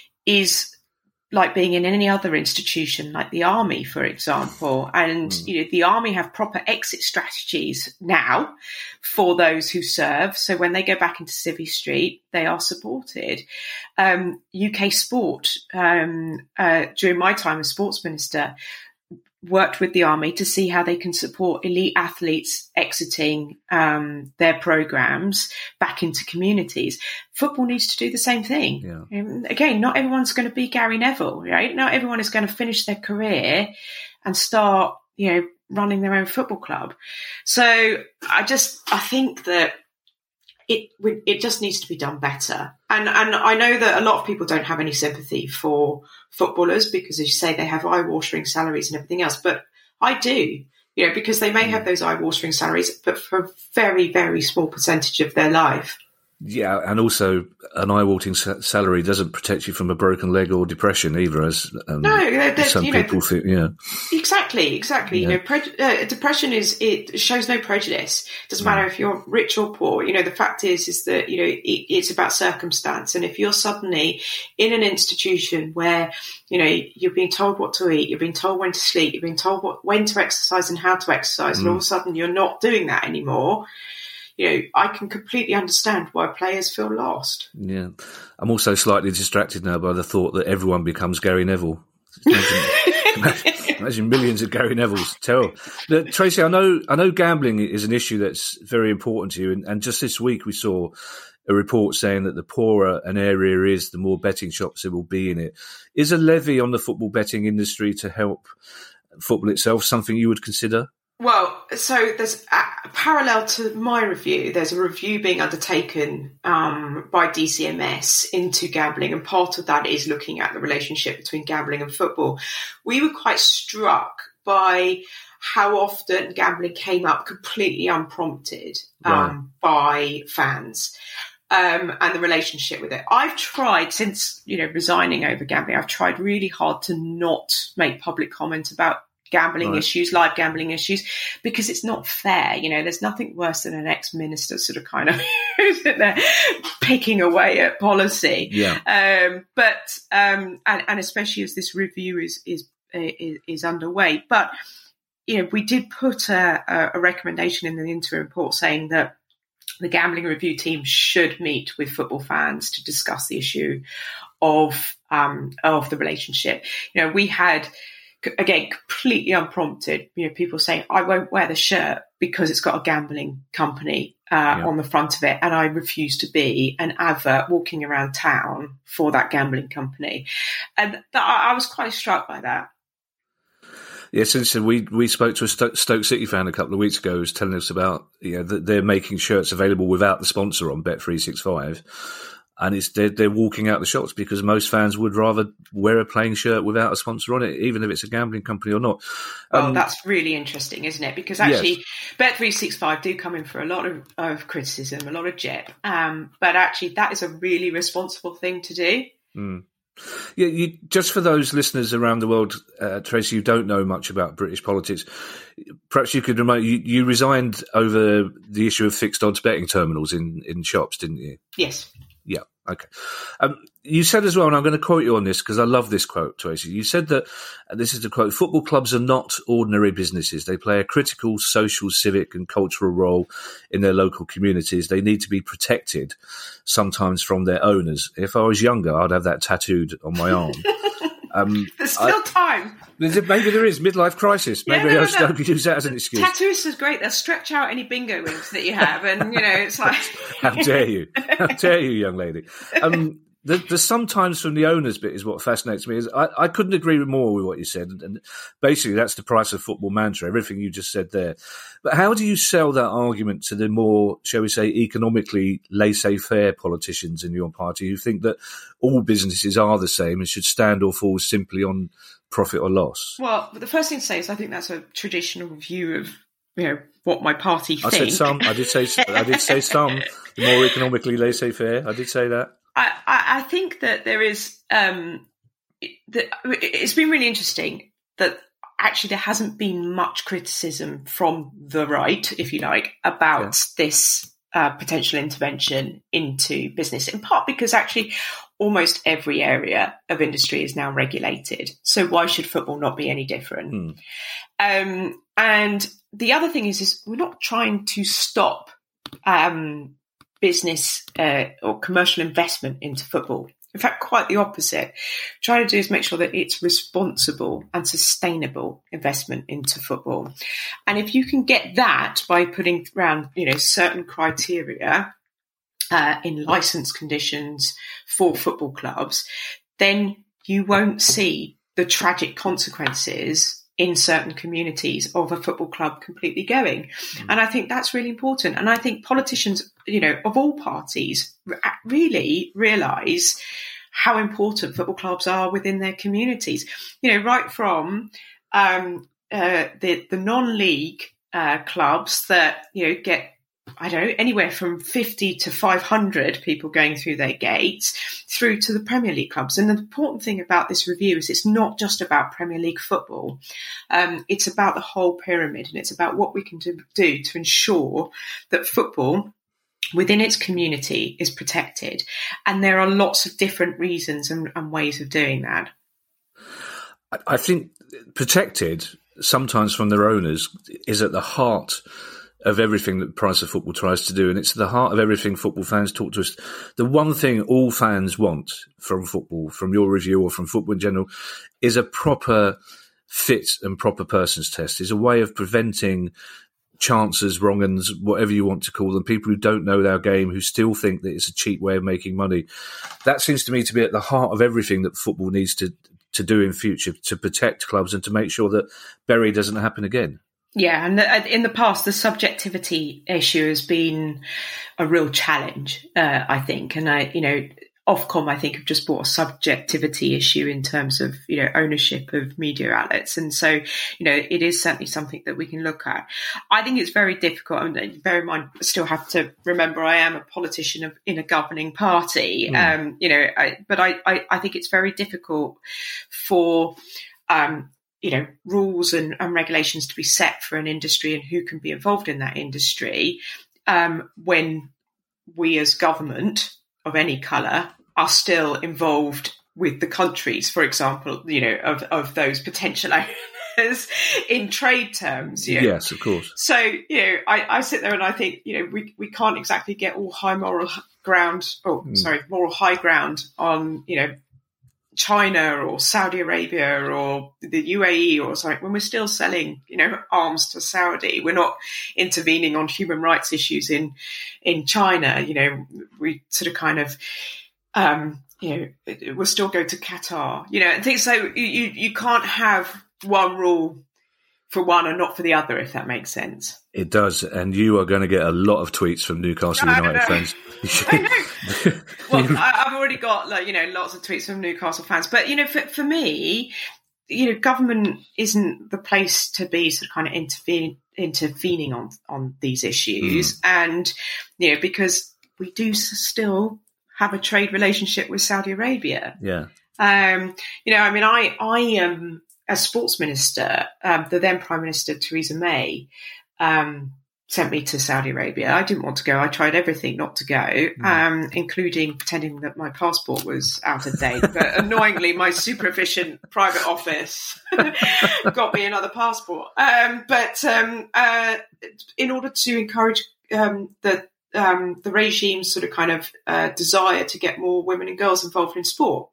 is like being in any other institution, like the army, for example. And, mm. you know, the army have proper exit strategies now for those who serve. So when they go back into Civvy Street, they are supported. Um, U K Sport, um, uh, during my time as sports minister, worked with the army to see how they can support elite athletes exiting um, their programs back into communities. Football needs to do the same thing. Yeah. Um, again, not everyone's going to be Gary Neville, right? Not everyone is going to finish their career and start, you know, running their own football club. So I just, I think that It it just needs to be done better. And and I know that a lot of people don't have any sympathy for footballers because, as you say, they have eye-watering salaries and everything else. But I do, you know, because they may have those eye-watering salaries, but for a very, very small percentage of their life. Yeah, and also an eye-watering salary doesn't protect you from a broken leg or depression either, as um, no, they're, they're, some you people know, think. Yeah, exactly, exactly. Yeah. You know, pre- uh, depression is it shows no prejudice. It doesn't matter if you're rich or poor. You know, the fact is, is that you know it, it's about circumstance. And if you're suddenly in an institution where you know you're being told what to eat, you're being told when to sleep, you're being told what when to exercise and how to exercise, mm. and all of a sudden you're not doing that anymore. You know, I can completely understand why players feel lost. Yeah. I'm also slightly distracted now by the thought that everyone becomes Gary Neville. Imagine, imagine millions of Gary Nevilles. Terrible. Now, Tracy, I know I know gambling is an issue that's very important to you. And, and just this week we saw a report saying that the poorer an area is, the more betting shops there will be in it. Is a levy on the football betting industry to help football itself something you would consider? Well, so there's uh, parallel to my review, there's a review being undertaken um, by D C M S into gambling, and part of that is looking at the relationship between gambling and football. We were quite struck by how often gambling came up completely unprompted um, right. by fans. Um, and the relationship with it. I've tried since, you know, resigning over gambling, I've tried really hard to not make public comment about gambling right. issues, live gambling issues, because it's not fair. You know, there's nothing worse than an ex-minister sort of kind of sitting there picking away at policy. Yeah. Um, but, um, and, and especially as this review is, is, is, is underway. But you know, we did put a, a recommendation in the interim report saying that the gambling review team should meet with football fans to discuss the issue of um, of the relationship. You know, we had, again, completely unprompted, you know, people saying, I won't wear the shirt because it's got a gambling company uh, yeah. on the front of it, and I refuse to be an advert walking around town for that gambling company. And th- I was quite struck by that. Yeah, since we we spoke to a Stoke, Stoke City fan a couple of weeks ago, who was telling us about, you know, that they're making shirts available without the sponsor on Bet three sixty-five, and it's they're, they're walking out the shops because most fans would rather wear a plain shirt without a sponsor on it, even if it's a gambling company or not. Um, oh, um, that's really interesting, isn't it? Because actually, yes. Bet three sixty-five do come in for a lot of, of criticism, a lot of jip, um, but actually, that is a really responsible thing to do. Mm. Yeah, you, just for those listeners around the world, uh, Tracy, who don't know much about British politics, perhaps you could remind you, you resigned over the issue of fixed odds betting terminals in, in shops, didn't you? Yes. Yeah, okay. Um, you said as well, and I'm going to quote you on this because I love this quote, Tracy. You said that, and this is the quote, football clubs are not ordinary businesses. They play a critical social, civic and cultural role in their local communities. They need to be protected, sometimes from their owners. If I was younger, I'd have that tattooed on my arm. Um, There's still I, time. Maybe there is midlife crisis. Maybe yeah, no, I should no. use that as an excuse. Tattooists is great. They'll stretch out any bingo wings that you have, and you know it's like. How dare you? How dare you, young lady? Um, the, the sometimes from the owners bit is what fascinates me. Is I, I couldn't agree more with what you said, and, and basically that's the price of football mantra. Everything you just said there. But how do you sell that argument to the more, shall we say, economically laissez-faire politicians in your party who think that all businesses are the same and should stand or fall simply on profit or loss? Well, the first thing to say is I think that's a traditional view of, you know, what my party I think. said some. I did say. I did say some. The more economically laissez-faire. I did say that. I, I, I think that there is. Um, that it's been really interesting that actually there hasn't been much criticism from the right, if you like, about yeah. this uh, potential intervention into business. In part because actually almost every area of industry is now regulated. So why should football not be any different? Hmm. Um, and the other thing is, is we're not trying to stop um, business uh, or commercial investment into football. In fact, quite the opposite. What we're trying to do is make sure that it's responsible and sustainable investment into football. And if you can get that by putting around, you know, certain criteria uh, in license conditions for football clubs, then you won't see the tragic consequences in certain communities of a football club completely going. Mm. And I think that's really important. And I think politicians, you know, of all parties really realise how important football clubs are within their communities. You know, right from um, uh, the, the non-league uh, clubs that, you know, get, I don't know, anywhere from fifty to five hundred people going through their gates through to the Premier League clubs. And the important thing about this review is it's not just about Premier League football. Um, it's about the whole pyramid, and it's about what we can do, do to ensure that football within its community is protected. And there are lots of different reasons and, and ways of doing that. I think protected, sometimes from their owners, is at the heart of everything that Price of Football tries to do, and it's at the heart of everything football fans talk to us. The one thing all fans want from football, from your review or from football in general, is a proper fit and proper persons test, is a way of preventing chances, wrong-uns, whatever you want to call them, people who don't know their game, who still think that it's a cheap way of making money. That seems to me to be at the heart of everything that football needs to, to do in future, to protect clubs and to make sure that Bury doesn't happen again. Yeah, and the, in the past, the subjectivity issue has been a real challenge, uh, I think. And I, you know, Ofcom, I think, have just brought a subjectivity issue in terms of, you know, ownership of media outlets. And so, you know, it is certainly something that we can look at. I think it's very difficult. I mean, bear in mind, I still have to remember I am a politician of, in a governing party, mm. um, you know, I, but I, I, I think it's very difficult for, um, you know, rules and, and regulations to be set for an industry and who can be involved in that industry um, when we as government of any colour are still involved with the countries, for example, you know, of, of those potential in trade terms. You know? Yes, of course. So, you know, I, I sit there and I think, you know, we, we can't exactly get all high moral ground, oh, mm. sorry, moral high ground on, you know, China or Saudi Arabia or the U A E or something, when we're still selling, you know, arms to Saudi. We're not intervening on human rights issues in in China. You know, we sort of kind of, um, you know, we'll still go to Qatar, you know, and things. So you, you, you can't have one rule for one and not for the other, if that makes sense. It does, and you are going to get a lot of tweets from Newcastle no, United fans. I know. Well, I, I've already got, like, you know, lots of tweets from Newcastle fans. But, you know, for, for me, you know, government isn't the place to be sort of kind of intervene, intervening on, on these issues. Mm. And, you know, because we do still have a trade relationship with Saudi Arabia. Yeah. Um, you know, I mean, I, I, um, as sports minister, um, the then Prime Minister, Theresa May, um, sent me to Saudi Arabia. I didn't want to go. I tried everything not to go, mm. um, including pretending that my passport was out of date. But annoyingly, my super efficient private office got me another passport. Um, but um, uh, in order to encourage um, the um, the regime's sort of kind of uh, desire to get more women and girls involved in sport.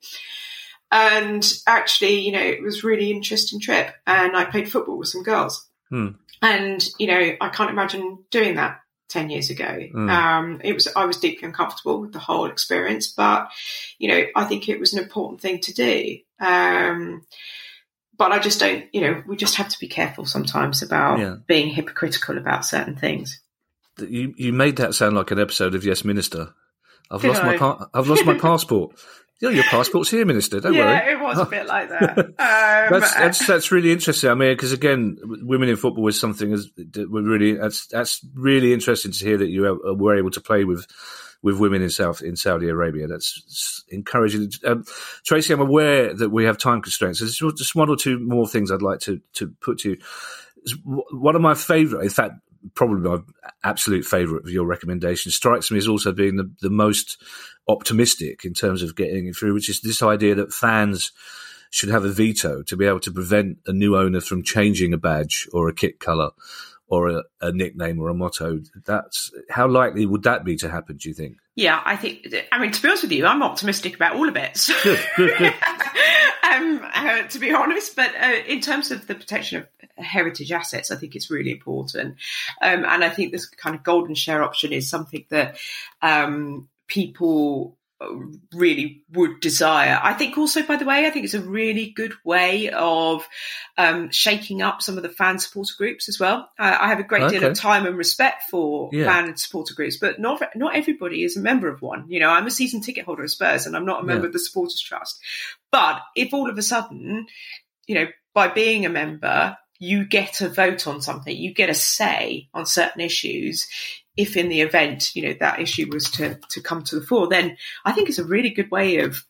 And actually, you know, it was a really interesting trip. And I played football with some girls. Hmm. And, you know, I can't imagine doing that ten years ago. Hmm. Um, it was, I was deeply uncomfortable with the whole experience, but, you know, I think it was an important thing to do. Um, but I just don't, you know, we just have to be careful sometimes about yeah. being hypocritical about certain things. You you made that sound like an episode of Yes Minister. I've Did lost I? my pa- I've lost my passport. Yeah, your passport's here, Minister. Don't yeah, worry. Yeah, it was a bit like that. Um, that's, that's that's really interesting. I mean, because again, women in football is something that we're really that's that's really interesting to hear that you were able to play with with women in South in Saudi Arabia. That's encouraging. Um, Tracy, I'm aware that we have time constraints. There's just one or two more things I'd like to to put to you. One of my favourite, in fact, probably my absolute favourite of your recommendations, strikes me as also being the, the most optimistic in terms of getting it through, which is this idea that fans should have a veto to be able to prevent a new owner from changing a badge or a kit colour or a, a nickname or a motto. That's how likely would that be to happen, do you think? Yeah, I think, I mean, to be honest with you, I'm optimistic about all of it. So. Good, good, good. um, uh, to be honest, but uh, in terms of the protection of heritage assets, I think it's really important. Um, and I think this kind of golden share option is something that um, people really would desire. I think also, by the way, I think it's a really good way of um, shaking up some of the fan supporter groups as well. Uh, I have a great okay. deal of time and respect for yeah. fan and supporter groups, but not not everybody is a member of one. You know, I'm a season ticket holder of Spurs and I'm not a member yeah. of the Supporters Trust. But if all of a sudden, you know, by being a member, you get a vote on something, you get a say on certain issues, if in the event, you know, that issue was to, to come to the fore, then I think it's a really good way of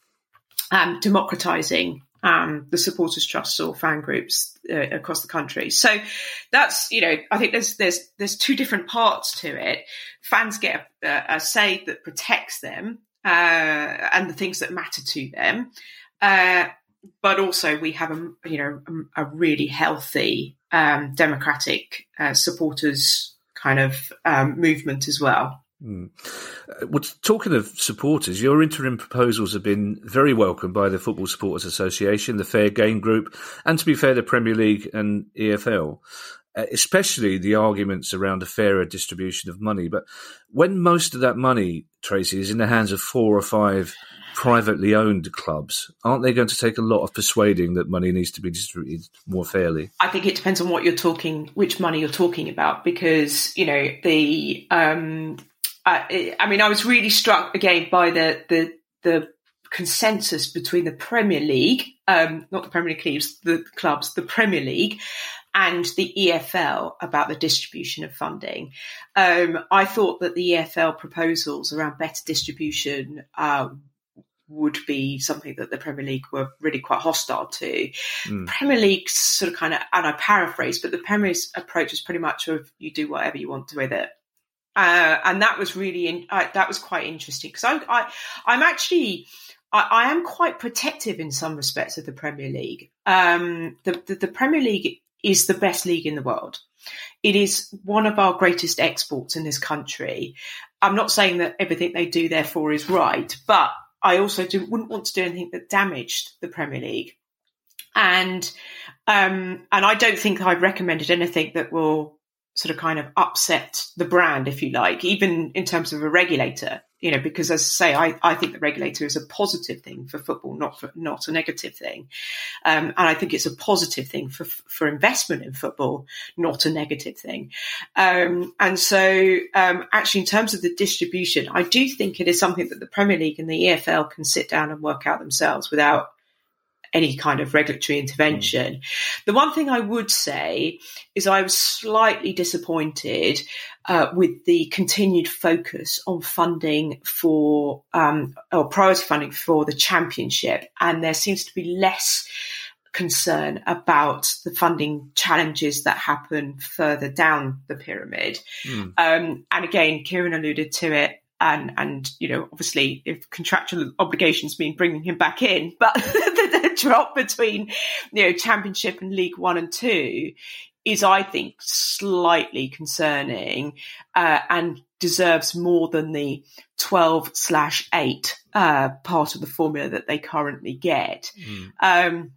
um, democratising um, the supporters' trusts or fan groups uh, across the country. So that's, you know, I think there's there's there's two different parts to it. Fans get a, a say that protects them uh, and the things that matter to them. Uh, but also we have a, you know, a, a really healthy um, democratic uh, supporters kind of um, movement as well. Mm. Well, talking of supporters, your interim proposals have been very welcomed by the Football Supporters Association, the Fair Game Group, and to be fair, the Premier League and E F L, uh, especially the arguments around a fairer distribution of money. But when most of that money, Tracy, is in the hands of four or five privately owned clubs, aren't they going to take a lot of persuading that money needs to be distributed more fairly? I think it depends on what you're talking, which money you're talking about, because, you know, the, um, I, I mean, I was really struck again by the, the, the consensus between the Premier League, um, not the Premier League clubs, the clubs, the Premier League, and the E F L about the distribution of funding. Um, I thought that the E F L proposals around better distribution, uh, would be something that the Premier League were really quite hostile to. Mm. Premier League sort of kind of, and I paraphrase, but the Premier's approach is pretty much of you do whatever you want with it. Uh, and that was really, in, uh, that was quite interesting because I, I, I'm actually, I, I am quite protective in some respects of the Premier League. Um, the, the, the Premier League is the best league in the world. It is one of our greatest exports in this country. I'm not saying that everything they do, therefore, is right, but I also do, wouldn't want to do anything that damaged the Premier League. And um, and I don't think I've recommended anything that will sort of kind of upset the brand, if you like, even in terms of a regulator, you know, because as I say, I, I think the regulator is a positive thing for football, not for, not a negative thing. Um, and I think it's a positive thing for, for investment in football, not a negative thing. Um, and so um, actually in terms of the distribution, I do think it is something that the Premier League and the E F L can sit down and work out themselves without any kind of regulatory intervention. Mm. The one thing I would say is I was slightly disappointed uh, with the continued focus on funding for, um, or priority funding for the Championship. And there seems to be less concern about the funding challenges that happen further down the pyramid. Mm. Um, and again, Kieran alluded to it. And, and, you know, obviously if contractual obligations mean bringing him back in, but the, the drop between, you know, Championship and League One and Two is, I think, slightly concerning, uh, and deserves more than the twelve slash eight, uh, part of the formula that they currently get. Mm. Um,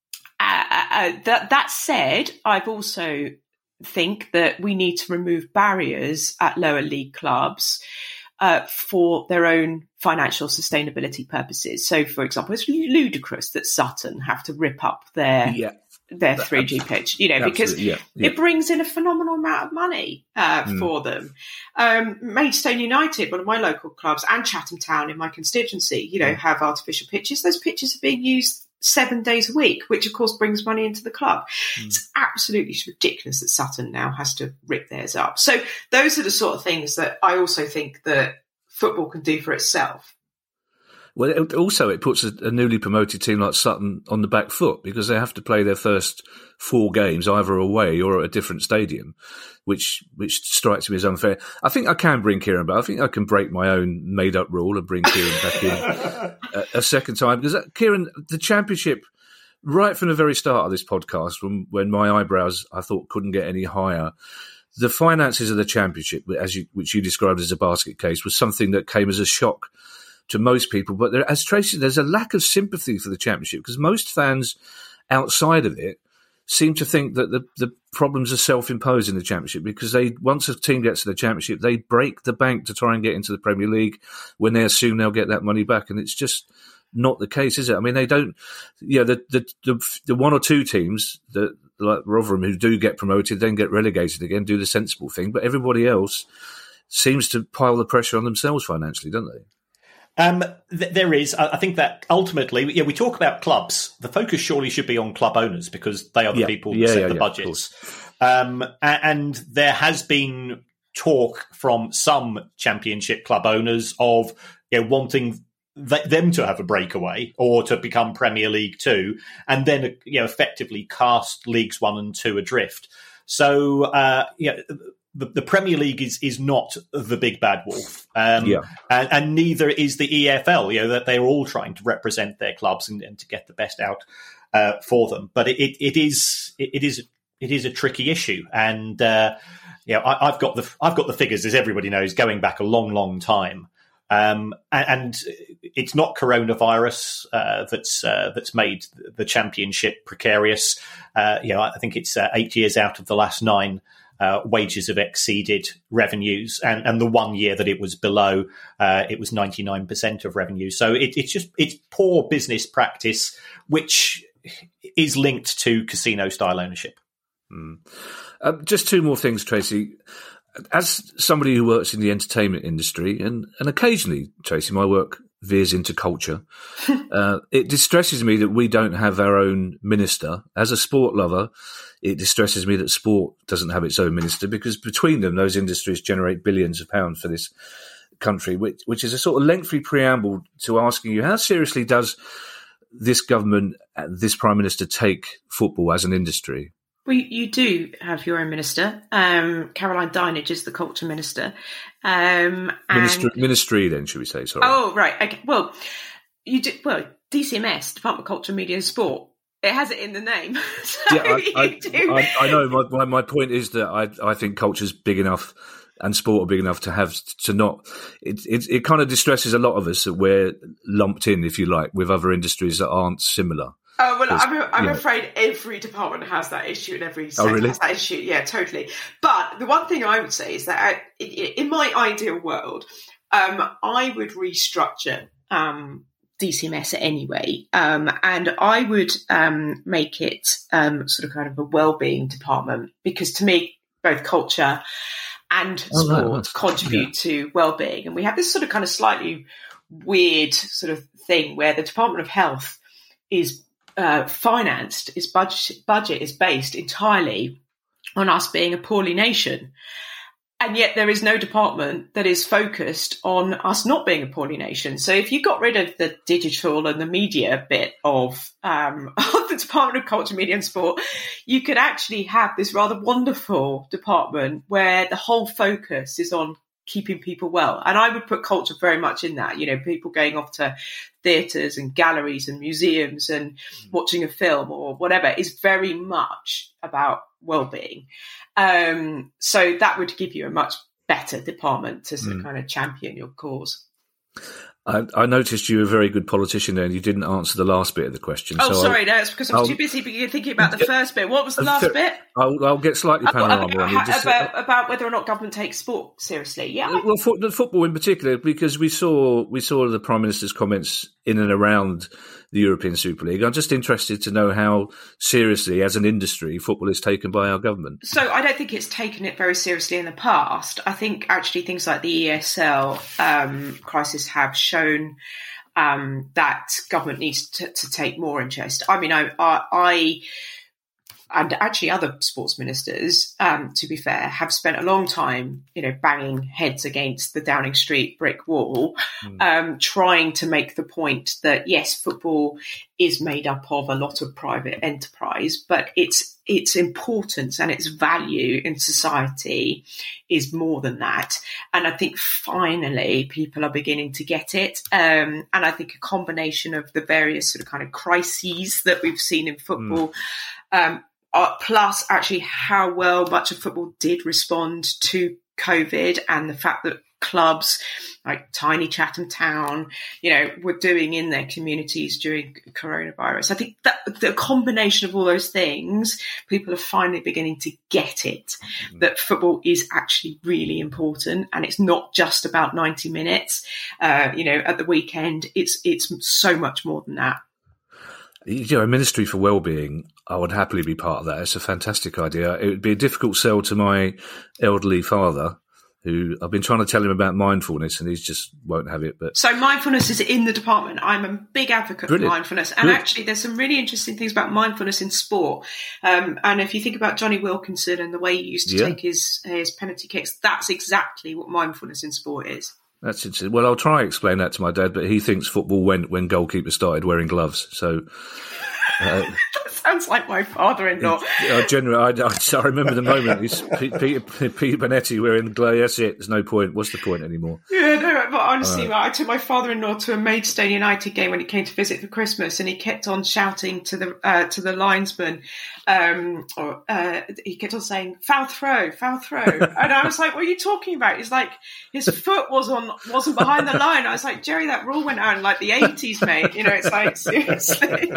uh, uh, that, that said, I've also think that we need to remove barriers at lower league clubs Uh, for their own financial sustainability purposes. So, for example, it's ludicrous that Sutton have to rip up their yeah, their three G pitch, you know, because yeah, yeah. it brings in a phenomenal amount of money uh, mm. for them. Um, Maidstone United, one of my local clubs, and Chatham Town in my constituency, you know, mm. have artificial pitches. Those pitches are being used seven days a week, which of course brings money into the club. Mm. It's absolutely ridiculous that Sutton now has to rip theirs up. So those are the sort of things that I also think that football can do for itself. Well, it, also it puts a, a newly promoted team like Sutton on the back foot because they have to play their first four games either away or at a different stadium, which which strikes me as unfair. I think I can bring Kieran back. I think I can break my own made-up rule and bring Kieran back in a, a second time. Because, Kieran, the Championship, right from the very start of this podcast, when, when my eyebrows, I thought, couldn't get any higher, the finances of the Championship, as you, which you described as a basket case, was something that came as a shock to most people. But there, as Tracy, there's a lack of sympathy for the Championship because most fans outside of it seem to think that the, the problems are self-imposed in the Championship because they once a team gets to the Championship, they break the bank to try and get into the Premier League when they assume they'll get that money back. And it's just not the case, is it? I mean, they don't, yeah, the, the, the, the one or two teams that, like Rotherham, who do get promoted, then get relegated again, do the sensible thing. But everybody else seems to pile the pressure on themselves financially, don't they? Um, th- there is. I think that ultimately, yeah, we talk about clubs. The focus surely should be on club owners because they are the yeah. people who yeah, set yeah, the yeah, budgets. Um, and there has been talk from some Championship club owners of you know, wanting th- them to have a breakaway or to become Premier League Two, and then you know effectively cast Leagues One and Two adrift. So, uh, yeah. The, the Premier League is is not the big bad wolf, um, yeah. and, and neither is the E F L. You know that they're all trying to represent their clubs and, and to get the best out uh, for them. But it, it, it is it, it is it is a tricky issue, and uh, you know, I, I've got the I've got the figures, as everybody knows, going back a long, long time. Um, and, and it's not coronavirus uh, that's uh, that's made the Championship precarious. Uh, you know, I think it's uh, eight years out of the last nine. Uh, wages have exceeded revenues, and, and the one year that it was below, uh, it was ninety-nine percent of revenue. So it, it's just it's poor business practice, which is linked to casino-style ownership. Mm. Uh, just two more things, Tracy. As somebody who works in the entertainment industry, and, and occasionally, Tracy, my work veers into culture, uh, it distresses me that we don't have our own minister. As a sport lover, it distresses me that sport doesn't have its own minister because between them, those industries generate billions of pounds for this country, which, which is a sort of lengthy preamble to asking you, how seriously does this government, this Prime Minister, take football as an industry? Well, you do have your own minister. Um, Caroline Dinenage is the culture minister. Um, and... Ministry, ministry, then, should we say? Sorry. Oh, right. Okay. Well, you do, well, D C M S, Department of Culture, Media and Sport, it has it in the name. So yeah, I, I, I, I know. My, my my point is that I I think culture's big enough and sport are big enough to have to not. It it it kind of distresses a lot of us that we're lumped in, if you like, with other industries that aren't similar. Oh, well, I'm, I'm yeah. afraid every department has that issue and every sector oh, really? has that issue. Yeah, totally. But the one thing I would say is that I, in my ideal world, um, I would restructure um, D C M S anyway, um, and I would um, make it um, sort of kind of a wellbeing department, because to me, both culture and oh, sport right. contribute yeah. to well-being. And we have this sort of kind of slightly weird sort of thing where the Department of Health is uh, financed, its budget, budget is based entirely on us being a poorly nation. And yet there is no department that is focused on us not being a poorly nation. So if you got rid of the digital and the media bit of, um, of the Department of Culture, Media and Sport, you could actually have this rather wonderful department where the whole focus is on keeping people well. And I would put culture very much in that, you know, people going off to theatres and galleries and museums and watching a film or whatever is very much about well-being. Um, so that would give you a much better department to sort of mm. kind of champion your cause. I, I noticed you were a very good politician there and you didn't answer the last bit of the question. Oh, so sorry, I'll, no, it's because I was I'll, too busy thinking about the first bit. What was the last bit? I'll, I'll get slightly panorama about, on you. Just, about, about whether or not government takes sport seriously, yeah. Well, for, the football in particular, because we saw we saw the Prime Minister's comments in and around the European Super League. I'm just interested to know how seriously, as an industry, football is taken by our government. So I don't think it's taken it very seriously in the past. I think actually things like the E S L um, crisis have shown um, that government needs to, to take more interest. I mean, I, I, I and actually other sports ministers, um, to be fair, have spent a long time, you know, banging heads against the Downing Street brick wall, mm. um, trying to make the point that, yes, football is made up of a lot of private enterprise, but its its importance and its value in society is more than that. And I think finally people are beginning to get it. Um, and I think a combination of the various sort of kind of crises that we've seen in football, mm. um, Uh, plus actually how well much of football did respond to COVID and the fact that clubs like tiny Chatham Town, you know, were doing in their communities during coronavirus. I think that the combination of all those things, people are finally beginning to get it, mm-hmm. that football is actually really important and it's not just about ninety minutes, uh, you know, at the weekend. It's, it's so much more than that. You know, a ministry for wellbeing, I would happily be part of that. It's a fantastic idea. It would be a difficult sell to my elderly father, who I've been trying to tell him about mindfulness and he just won't have it. But so mindfulness is in the department. I'm a big advocate Brilliant. for mindfulness. And Good. actually there's some really interesting things about mindfulness in sport. Um, and if you think about Johnny Wilkinson and the way he used to yeah. take his, his penalty kicks, that's exactly what mindfulness in sport is. That's interesting. Well, I'll try and explain that to my dad, but he thinks football went when goalkeepers started wearing gloves. So uh, that sounds like my father-in-law. Uh, generally, I, I, I remember the moment. It's Peter, Peter Bonetti wearing gloves. That's it. There's no point. What's the point anymore? Yeah, no. But honestly, right. I took my father-in-law to a Maidstone United game when he came to visit for Christmas, and he kept on shouting to the uh, to the linesman. Um, or uh, he kept on saying "foul throw, foul throw," and I was like, "What are you talking about?" He's like, "His foot was on, wasn't behind the line." I was like, "Jerry, that rule went out in like the eighties, mate." You know, it's like seriously.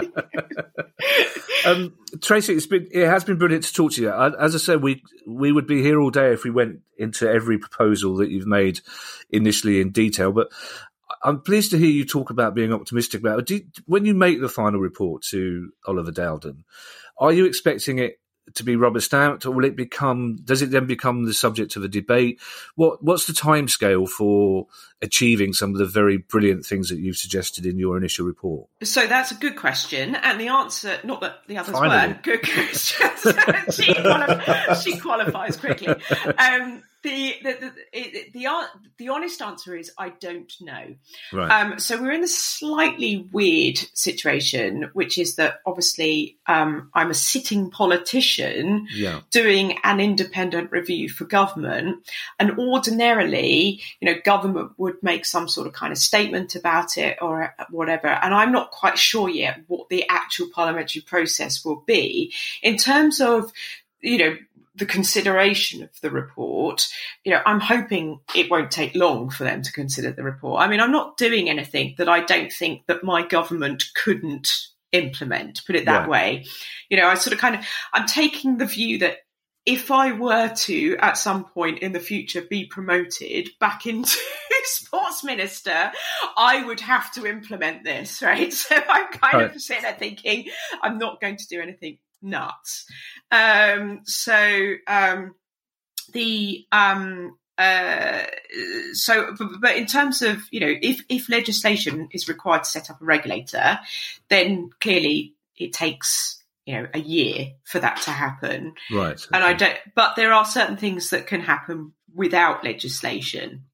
um, Tracy, it's been it has been brilliant to talk to you. As I said, we we would be here all day if we went into every proposal that you've made initially in detail, but I'm pleased to hear you talk about being optimistic about it. Do, when you make the final report to Oliver Dowden, are you expecting it to be rubber stamped, or will it become? Does it then become the subject of a debate? What What's the timescale for achieving some of the very brilliant things that you've suggested in your initial report? So that's a good question, and the answer, not that the others Finally. weren't good questions. she, quali- she qualifies quickly. Um, The the the, the the the honest answer is I don't know. Right. Um, so we're in a slightly weird situation, which is that obviously um, I'm a sitting politician Yeah. doing an independent review for government, and ordinarily, you know, government would make some sort of kind of statement about it or whatever. And I'm not quite sure yet what the actual parliamentary process will be in terms of, you know, the consideration of the report. You know, I'm hoping it won't take long for them to consider the report. I mean, I'm not doing anything that I don't think that my government couldn't implement, put it that Right. way. You know, I sort of kind of, I'm taking the view that if I were to, at some point in the future, be promoted back into sports minister, I would have to implement this, right? So I'm kind Right. of sitting there thinking, I'm not going to do anything nuts. Um, so um, the um, uh, so, but, but in terms of, you know, if if legislation is required to set up a regulator, then clearly it takes, you know, a year for that to happen. Right. And I don't. But there are certain things that can happen without legislation.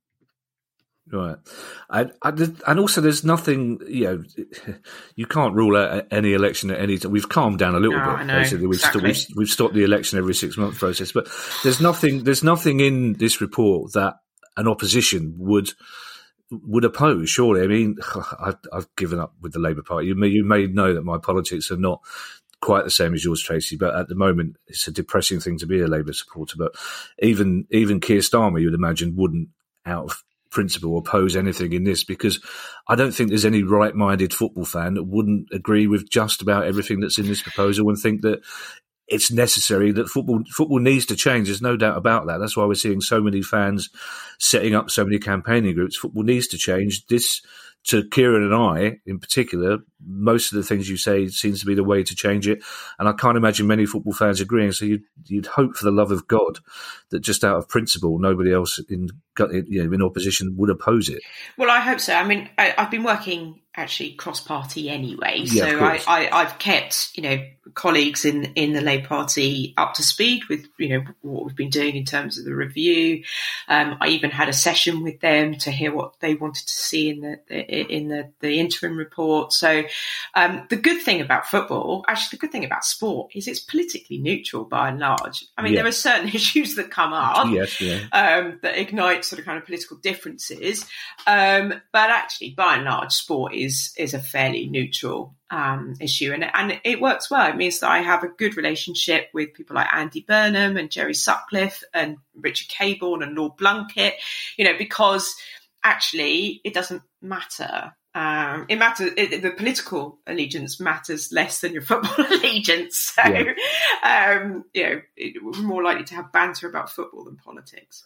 Right. And, and also there's nothing, you know, you can't rule out any election at any time. We've calmed down a little No, bit. I know, Basically. We've, exactly. st- we've, we've stopped the election every six month process, but there's nothing, there's nothing in this report that an opposition would, would oppose. Surely. I mean, I've, I've given up with the Labour Party. You may, you may know that my politics are not quite the same as yours, Tracy, but at the moment it's a depressing thing to be a Labour supporter. But even, even Keir Starmer, you'd imagine, wouldn't out of principle oppose anything in this, because I don't think there's any right-minded football fan that wouldn't agree with just about everything that's in this proposal and think that it's necessary, that football football needs to change. There's no doubt about that. That's why we're seeing so many fans setting up so many campaigning groups. Football needs to change. This, to Kieran and I in particular, most of the things you say seems to be the way to change it. And I can't imagine many football fans agreeing. So you'd, you'd hope, for the love of God, that just out of principle, nobody else in, you know, in opposition would oppose it. Well, I hope so. I mean, I, I've been working actually cross-party anyway, Yeah, so of I, course. I, I've kept, you know, colleagues in, in the Labour Party up to speed with, you know, what we've been doing in terms of the review. Um, I even had a session with them to hear what they wanted to see in the in the, the interim report. So um, the good thing about football, actually the good thing about sport, is it's politically neutral by and large. I mean, Yeah. there are certain issues that come up Yes, yeah. um, that ignite sort of kind of political differences. Um, but actually, by and large, sport is is a fairly neutral um, issue. And, and it works well. It means that I have a good relationship with people like Andy Burnham and Jerry Sutcliffe and Richard Caborn and Lord Blunkett, you know, because actually it doesn't matter. Um, it matters. It, the political allegiance matters less than your football allegiance. So, Yeah. um, you know, it, we're more likely to have banter about football than politics.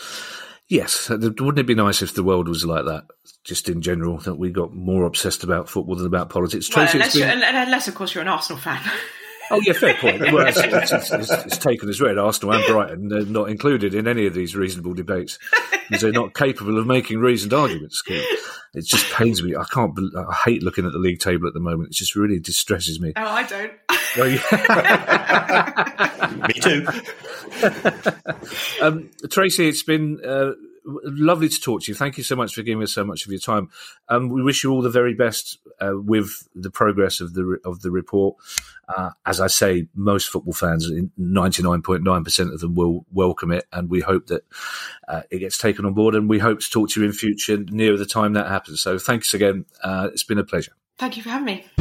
Yes, wouldn't it be nice if the world was like that, just in general, that we got more obsessed about football than about politics? Well, Tracy, unless, it's been- you're, unless, of course, you're an Arsenal fan. Oh, yeah, fair point. Well, it's, it's, it's, it's, it's taken as read. Arsenal and Brighton, they're not included in any of these reasonable debates because they're not capable of making reasoned arguments. It just pains me. I can't. bel I hate looking at the league table at the moment. It just really distresses me. Oh, I don't. Well, yeah. Me too. um, Tracy, it's been uh, lovely to talk to you. Thank you so much for giving us so much of your time. Um, we wish you all the very best uh, with the progress of the of the report. Uh, as I say, most football fans, ninety-nine point nine percent of them, will welcome it, and we hope that uh, it gets taken on board. And we hope to talk to you in future nearer the time that happens. So, thanks again. Uh, it's been a pleasure. Thank you for having me.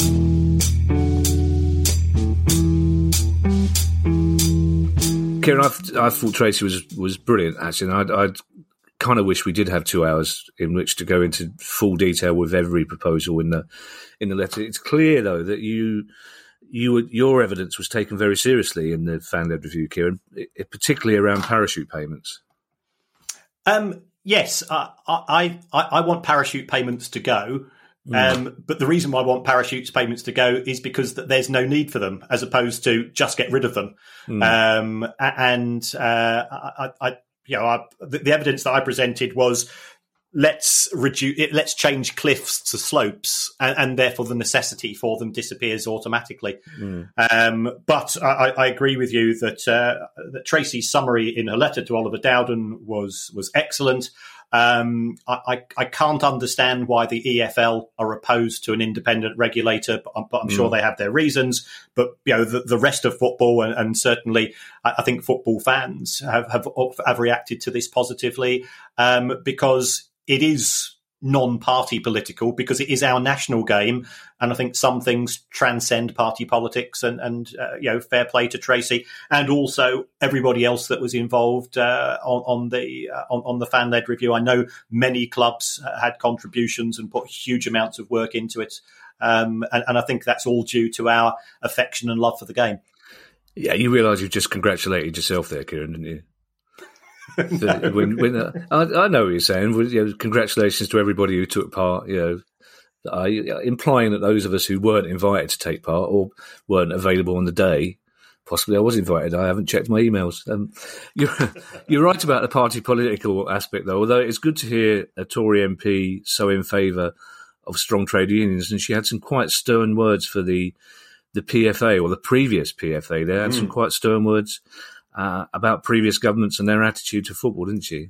Kieran, I, I thought Tracy was was brilliant, actually. And I'd, I'd kind of wish we did have two hours in which to go into full detail with every proposal in the in the letter. It's clear, though, that you you your evidence was taken very seriously in the fan-led review, Kieran, it, particularly around parachute payments. Um, yes, I, I I I want parachute payments to go. Um, but the reason why I want parachute payments to go is because that there's no need for them, as opposed to just get rid of them. Mm. Um, and uh, I, I, you know, I, the, the evidence that I presented was let's reduce it, let's change cliffs to slopes, and, and therefore the necessity for them disappears automatically. Mm. Um, but I, I agree with you that, uh, that Tracy's summary in her letter to Oliver Dowden was was excellent. Um, I, I, I can't understand why the E F L are opposed to an independent regulator, but I'm, but I'm mm. sure they have their reasons. But you know, the, the rest of football, and, and certainly I, I think football fans have, have have reacted to this positively, um, because it is non-party political, because it is our national game, and I think some things transcend party politics. And, and uh, you know, fair play to Tracy and also everybody else that was involved uh, on, on the uh, on, on the fan-led review. I know many clubs had contributions and put huge amounts of work into it, um, and, and I think that's all due to our affection and love for the game. Yeah, you realise you've just congratulated yourself there, Kieran, didn't you? No. when, when, uh, I, I know what you're saying. You know, congratulations to everybody who took part. You know, uh, implying that those of us who weren't invited to take part or weren't available on the day, possibly I was invited. I haven't checked my emails. Um, you're, you're right about the party political aspect, though. Although it's good to hear a Tory M P so in favour of strong trade unions, and she had some quite stern words for the the P F A or the previous P F A. They had mm. some quite stern words Uh, about previous governments and their attitude to football, didn't she?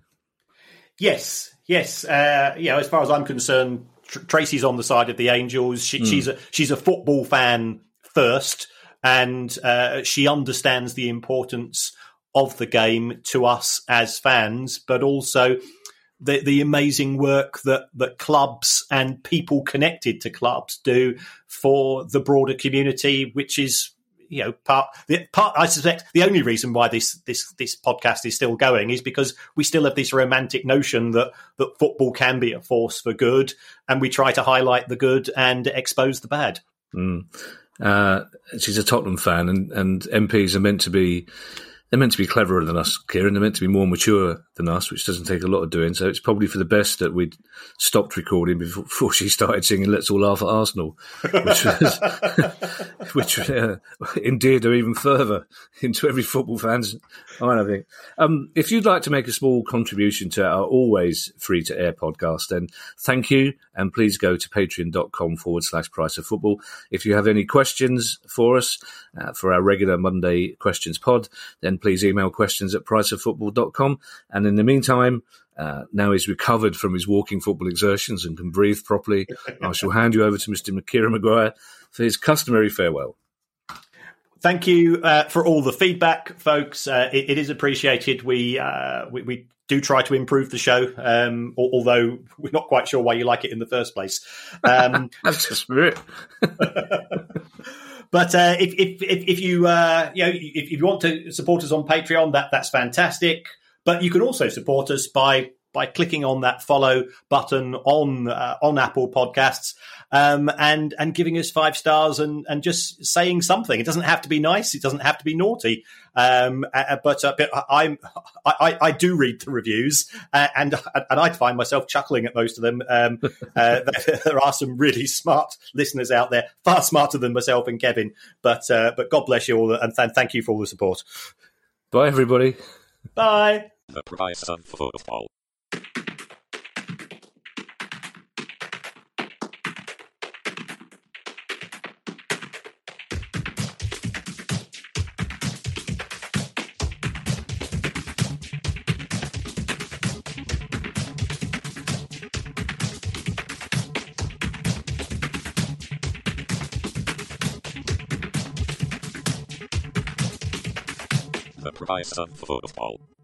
Yes, yes. Uh, you know, as far as I'm concerned, Tr- Tracy's on the side of the Angels. She, mm. She's a she's a football fan first, and uh, she understands the importance of the game to us as fans, but also the the amazing work that that clubs and people connected to clubs do for the broader community, which is, you know, part, the, part, I suspect the only reason why this, this, this podcast is still going is because we still have this romantic notion that, that football can be a force for good, and we try to highlight the good and expose the bad. Mm. Uh, she's a Tottenham fan, and, and M Ps are meant to be, they're meant to be cleverer than us, Kieran. They're meant to be more mature than us, which doesn't take a lot of doing. So it's probably for the best that we'd stopped recording before, before she started singing "Let's All Laugh at Arsenal," which was, which uh, endeared her even further into every football fan's mind, I think. Um, if you'd like to make a small contribution to our always free to air podcast, then thank you, and please go to patreon.com forward slash price of football. If you have any questions for us uh, for our regular Monday questions pod, then please email questions at price of football dot com. And in the meantime, uh, now he's recovered from his walking football exertions and can breathe properly, I shall hand you over to Mister Kieran Maguire for his customary farewell. Thank you uh, for all the feedback, folks. Uh, it, it is appreciated. We, uh, we we do try to improve the show, um, although we're not quite sure why you like it in the first place. Um, That's the spirit. But uh, if, if if if you uh, you know if, if you want to support us on Patreon, that that's fantastic. But you can also support us by by clicking on that follow button on uh, on Apple Podcasts, um, and and giving us five stars and and just saying something. It doesn't have to be nice. It doesn't have to be naughty. Um, uh, but, uh, but I'm I, I do read the reviews, uh, and and I find myself chuckling at most of them. Um, uh, there are some really smart listeners out there, far smarter than myself and Kevin. But uh, but God bless you all, and th- thank you for all the support. Bye, everybody. Bye. The price of football. The price of football.